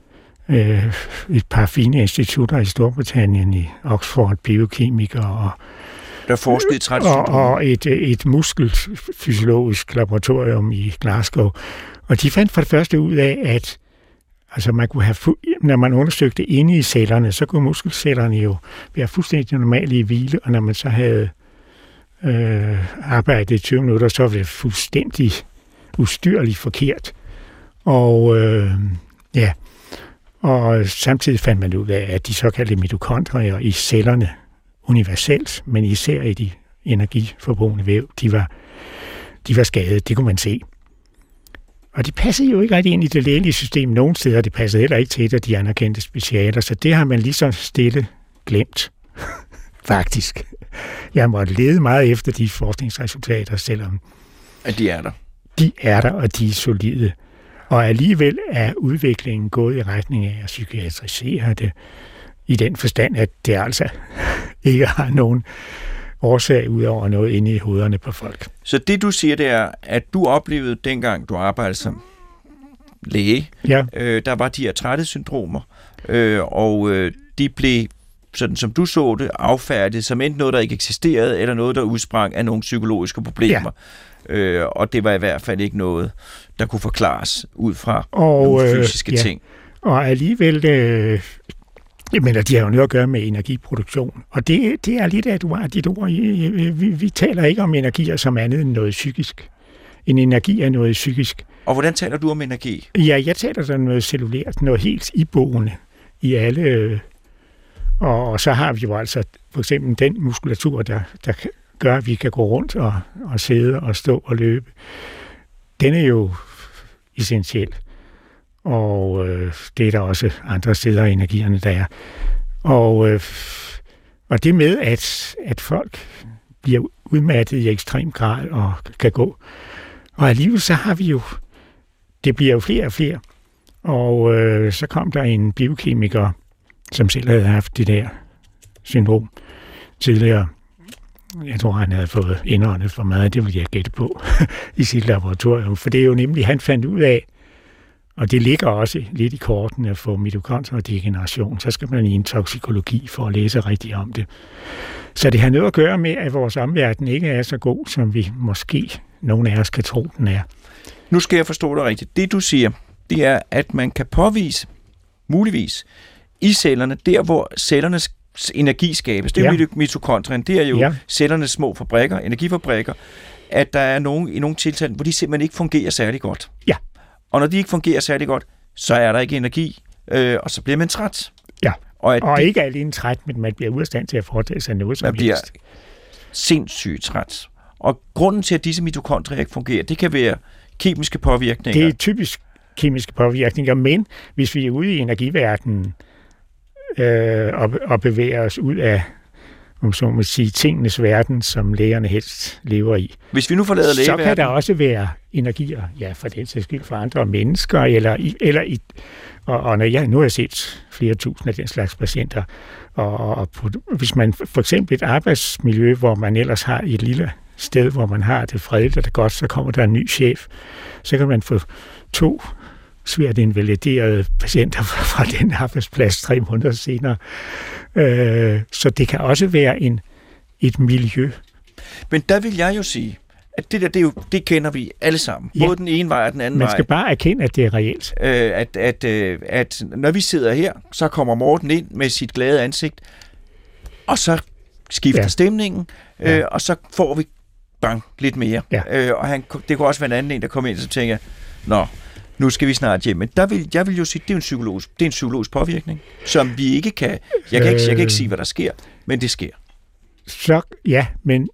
øh, et par fine institutter i Storbritannien, i Oxford, biokemikere og Der er forsket i transsyndrom. og, og et, et muskelfysiologisk laboratorium i Glasgow. Og de fandt for det første ud af, at altså man kunne have fu- når man undersøgte inde i cellerne, så kunne muskelcellerne jo være fuldstændig normale i hvile, og når man så havde øh, arbejdet i tyve minutter, så var det fuldstændig ustyrligt forkert. Og øh, ja, og samtidig fandt man ud af, at de såkaldte mitokondrier i cellerne universelt, men især i de energiforbrugende væv, de var, de var skadet. Det kunne man se. Og de passede jo ikke rigtig ind i det lægelige system nogen steder. Det passede heller ikke til et af de anerkendte specialer, så det har man ligesom stille glemt. Faktisk. Jeg måtte lede meget efter de forskningsresultater, selvom At de er der. de er der, og de er solide. Og alligevel er udviklingen gået i retning af at psykiatrisere det, i den forstand, at det altså ikke har nogen årsag ud over noget inde i hovederne på folk. Så det, du siger, det er, at du oplevede dengang, du arbejdede som læge, Ja, øh, der var de her træthedssyndromer, øh, og øh, de blev, sådan som du så det, affærdet som enten noget, der ikke eksisterede, eller noget, der udsprang af nogle psykologiske problemer. Ja. Øh, og det var i hvert fald ikke noget, der kunne forklares ud fra og, nogle øh, fysiske ja. ting. Og alligevel, øh, men de har jo noget at gøre med energiproduktion. Og det, det er lidt af, at du har dit ord. Vi, vi taler ikke om energier som andet end noget psykisk. En energi er noget psykisk. Og hvordan taler du om energi? Ja, jeg taler der noget cellulært, noget helt iboende i alle. Øh, og, og så har vi jo altså for eksempel den muskulatur, der, der gør, at vi kan gå rundt og, og sidde og stå og løbe. Den er jo essentiel. Og øh, det er der også andre steder af energierne, der er. Og, øh, og det med, at, at folk bliver udmattet i ekstrem grad og kan gå. Og alligevel så har vi jo, det bliver jo flere og flere. Og øh, så kom der en biokemiker, som selv havde haft det der syndrom tidligere. Jeg tror, han havde fået indåndet for meget, det vil jeg gætte på, i sit laboratorium. For det er jo nemlig, han fandt ud af, og det ligger også lidt i kortene for mitokondriedegeneration, så skal man i en toksikologi for at læse rigtigt om det. Så det har noget at gøre med, at vores omverden ikke er så god, som vi måske nogle af os kan tro, den er. Nu skal jeg forstå dig rigtigt. Det, du siger, det er, at man kan påvise, muligvis, i cellerne, der hvor cellernes energi skabes, det er Ja. jo mitokondrien, det er jo Ja. cellernes små fabrikker, energifabrikker, at der er nogen, i nogle tilstand, hvor de simpelthen ikke fungerer særlig godt. Ja. Og når de ikke fungerer særlig godt, så er der ikke energi, øh, og så bliver man træt. Ja, Og, at og det, ikke alene træt, men man bliver ude af stand til at foretage sig noget som man bliver helst. sindssygt træt. Og grunden til, at disse mitokondrier ikke fungerer, det kan være kemiske påvirkninger. Det er typisk kemiske påvirkninger, men hvis vi er ude i energiverdenen øh, og, og bevæger os ud af, om så må sige, tingenes verden, som lægerne helst lever i, Hvis vi nu forlader så kan der lægeverdenen, også være energier, ja, for den sags skyld for andre mennesker, eller i, eller i, og, og når jeg, nu har jeg set flere tusind af den slags patienter, og, og på, hvis man for eksempel et arbejdsmiljø, hvor man ellers har et lille sted, hvor man har det fredeligt og det godt, så kommer der en ny chef, så kan man få to svært invaliderede patienter fra, fra den arbejdsplads tre måneder senere. Øh, så det kan også være en, et miljø. men der vil jeg jo sige, at det der, det, er jo, det kender vi alle sammen. Ja. Både den ene vej og den anden Man vej. skal bare erkende, at det er reelt. Øh, at, at, øh, at når vi sidder her, så kommer Morten ind med sit glade ansigt, og så skifter Ja. stemningen, øh, Ja. og så får vi bang, lidt mere. Ja. Øh, og han, det kunne også være en anden en, der kommer ind og så tænker, nå, nu skal vi snart hjem. Men der vil, jeg vil jo sige, det er en psykologisk, det er en psykologisk påvirkning, som vi ikke kan, jeg kan, ikke, jeg kan ikke sige, hvad der sker, men det sker. Så, ja, men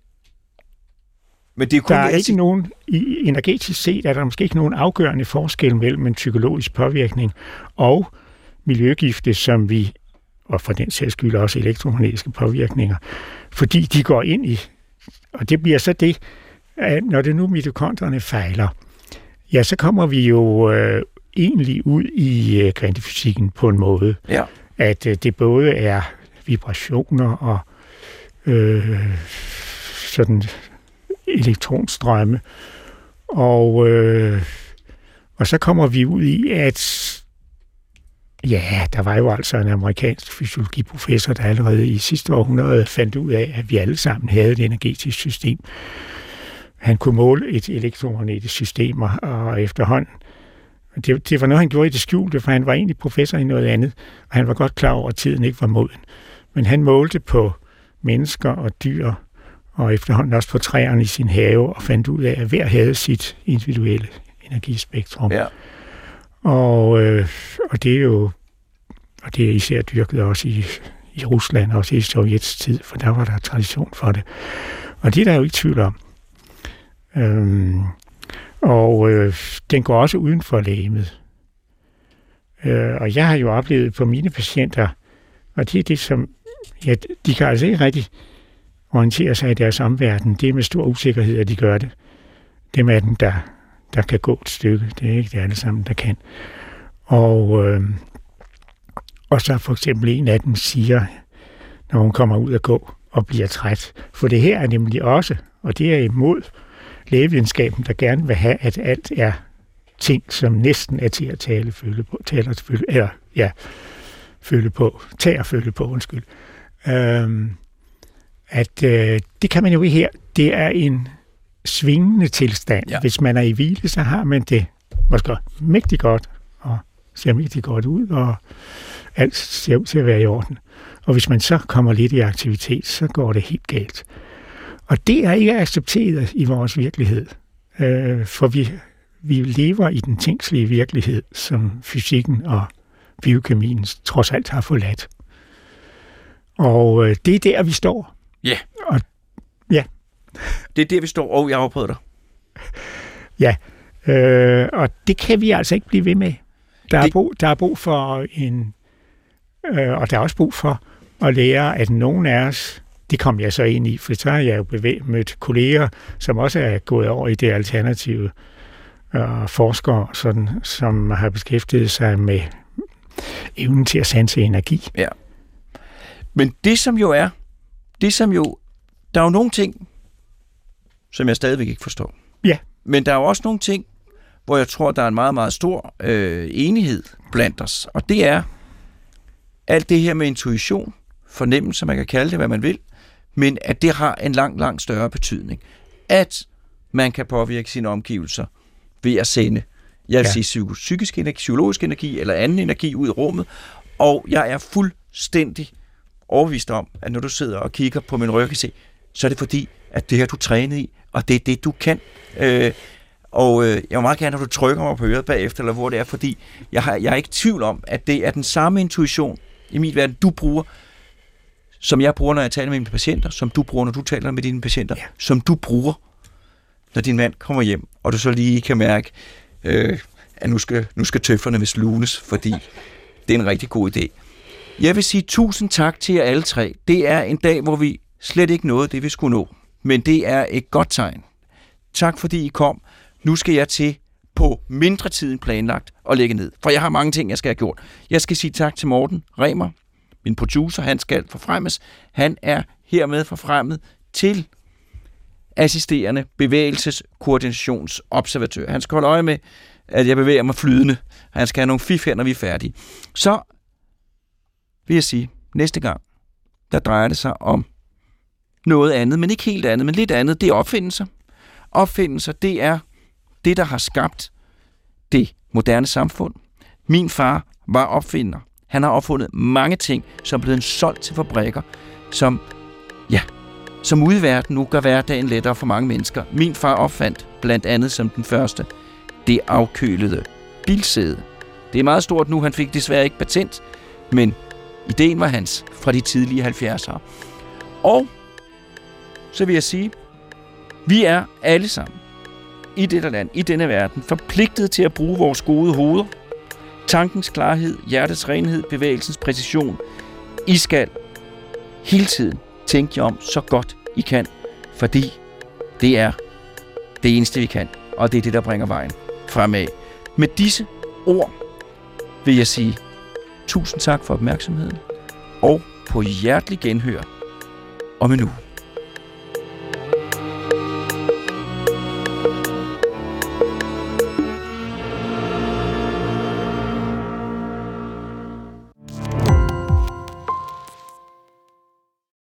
Men det er kun der er altid- ikke nogen, i energetisk set er der måske ikke nogen afgørende forskel mellem en psykologisk påvirkning og miljøgifte, som vi, og for den sags skyld også elektromagnetiske påvirkninger, fordi de går ind i, og det bliver så det, at når det nu mitokondrierne fejler, ja, så kommer vi jo øh, egentlig ud i øh, kvantefysikken på en måde, Ja. at øh, det både er vibrationer og øh, sådan elektronstrømme, og, øh, og så kommer vi ud i, at Ja, der var jo altså en amerikansk fysiologiprofessor, der allerede i sidste århundrede fandt ud af, at vi alle sammen havde et energetisk system. Han kunne måle et elektromagnetisk system, og efterhånden, det, det var noget, han gjorde i det skjulte, for han var egentlig professor i noget andet, og han var godt klar over, at tiden ikke var moden. Men han målte på mennesker og dyr, og efterhånden også på træerne i sin have, og fandt ud af, at hver havde sit individuelle energispektrum. Ja. Og, øh, og det er jo, og det er især dyrket også i, i Rusland, også i Sovjets tid, for der var der tradition for det. Og det er der jo ikke tvivl om. Øhm, og øh, den går også uden for legemet. Øh, og jeg har jo oplevet på mine patienter, og det er det, som ja, de kan altså ikke rigtig orientere sig i deres omverden. Det er med stor usikkerhed, at de gør det. Dem af dem, der, der kan gå et stykke. Det er ikke det alle sammen, der kan. Og, øh, og så for eksempel en af dem siger, når hun kommer ud at gå og bliver træt. For det her er nemlig også, og det er imod lægevidenskaben, der gerne vil have, at alt er ting, som næsten er til at tale, føle på, tale og føle, eller ja, føle på, tage og føle på, undskyld. Øhm, at øh, det kan man jo ikke her. Det er en svingende tilstand. Ja. Hvis man er i hvile, så har man det måske mægtig godt, og ser mægtig godt ud, og alt ser ud til at være i orden. Og hvis man så kommer lidt i aktivitet, så går det helt galt. Og det er ikke accepteret i vores virkelighed, øh, for vi, vi lever i den tingslige virkelighed, som fysikken og biokemien trods alt har forladt. Og øh, det er der, vi står. Ja. Yeah. Og, ja. Det er der, vi står, og jeg afprøver dig. Ja, øh, og det kan vi altså ikke blive ved med. Der er, det... brug, der er brug for en... Øh, og der er også brug for at lære, at nogen af os... Det kom jeg så ind i, for så har jeg jo bevæget, mødt kolleger, som også er gået over i det alternative, og forskere, sådan, som har beskæftiget sig med evnen til at sanse energi. Ja. Men det som jo er, det som jo, der er jo nogle ting, som jeg stadigvæk ikke forstår. Ja. Men der er jo også nogle ting, hvor jeg tror, der er en meget, meget stor øh, enighed blandt os. Og det er alt det her med intuition, fornemmelse, man kan kalde det, hvad man vil, men at det har en langt, langt større betydning. At man kan påvirke sine omgivelser ved at sende, jeg vil ja. sige, psykisk energi, psykologisk energi eller anden energi ud i rummet. Og jeg er fuldstændig overbevist om, at når du sidder og kigger på min ryg, så er det fordi, at det her du trænet i, og det er det, du kan. Øh, og øh, jeg vil meget gerne, når du trykker mig på øret bagefter, eller hvor det er, fordi jeg, har, jeg er ikke i tvivl om, at det er den samme intuition i min verden, du bruger, som jeg bruger, når jeg taler med mine patienter, som du bruger, når du taler med dine patienter, ja. som du bruger, når din mand kommer hjem, og du så lige kan mærke, øh, at nu skal, nu skal tøfferne vist lunes, fordi det er en rigtig god idé. Jeg vil sige tusind tak til jer alle tre. Det er en dag, hvor vi slet ikke nåede det, vi skulle nå, men det er et godt tegn. Tak fordi I kom. Nu skal jeg til på mindre tid end planlagt og lægge ned, for jeg har mange ting, jeg skal have gjort. Jeg skal sige tak til Morten Remer, min producer, han skal forfremmes. Han er hermed forfremmet til assisterende bevægelseskoordinationsobservatør. Han skal holde øje med, at jeg bevæger mig flydende. Han skal have nogle fif her, når vi er færdige. Så vil jeg sige, næste gang, der drejer det sig om noget andet, men ikke helt andet, men lidt andet. Det er opfindelser. Opfindelser, det er det, der har skabt det moderne samfund. Min far var opfinder. Han har opfundet mange ting, som er blevet solgt til fabrikker, som, ja, som ude i verden nu gør hverdagen lettere for mange mennesker. Min far opfandt blandt andet som den første det afkølede bilsæde. Det er meget stort nu, han fik desværre ikke patent, men ideen var hans fra de tidlige halvfjerdser. Og så vil jeg sige, vi er alle sammen i dette land, i denne verden, forpligtet til at bruge vores gode hoveder, tankens klarhed, hjertets renhed, bevægelsens præcision. I skal hele tiden tænke jer om så godt I kan, fordi det er det eneste vi kan, og det er det, der bringer vejen fremad. Med disse ord vil jeg sige tusind tak for opmærksomheden, og på hjertelig genhør om en uge.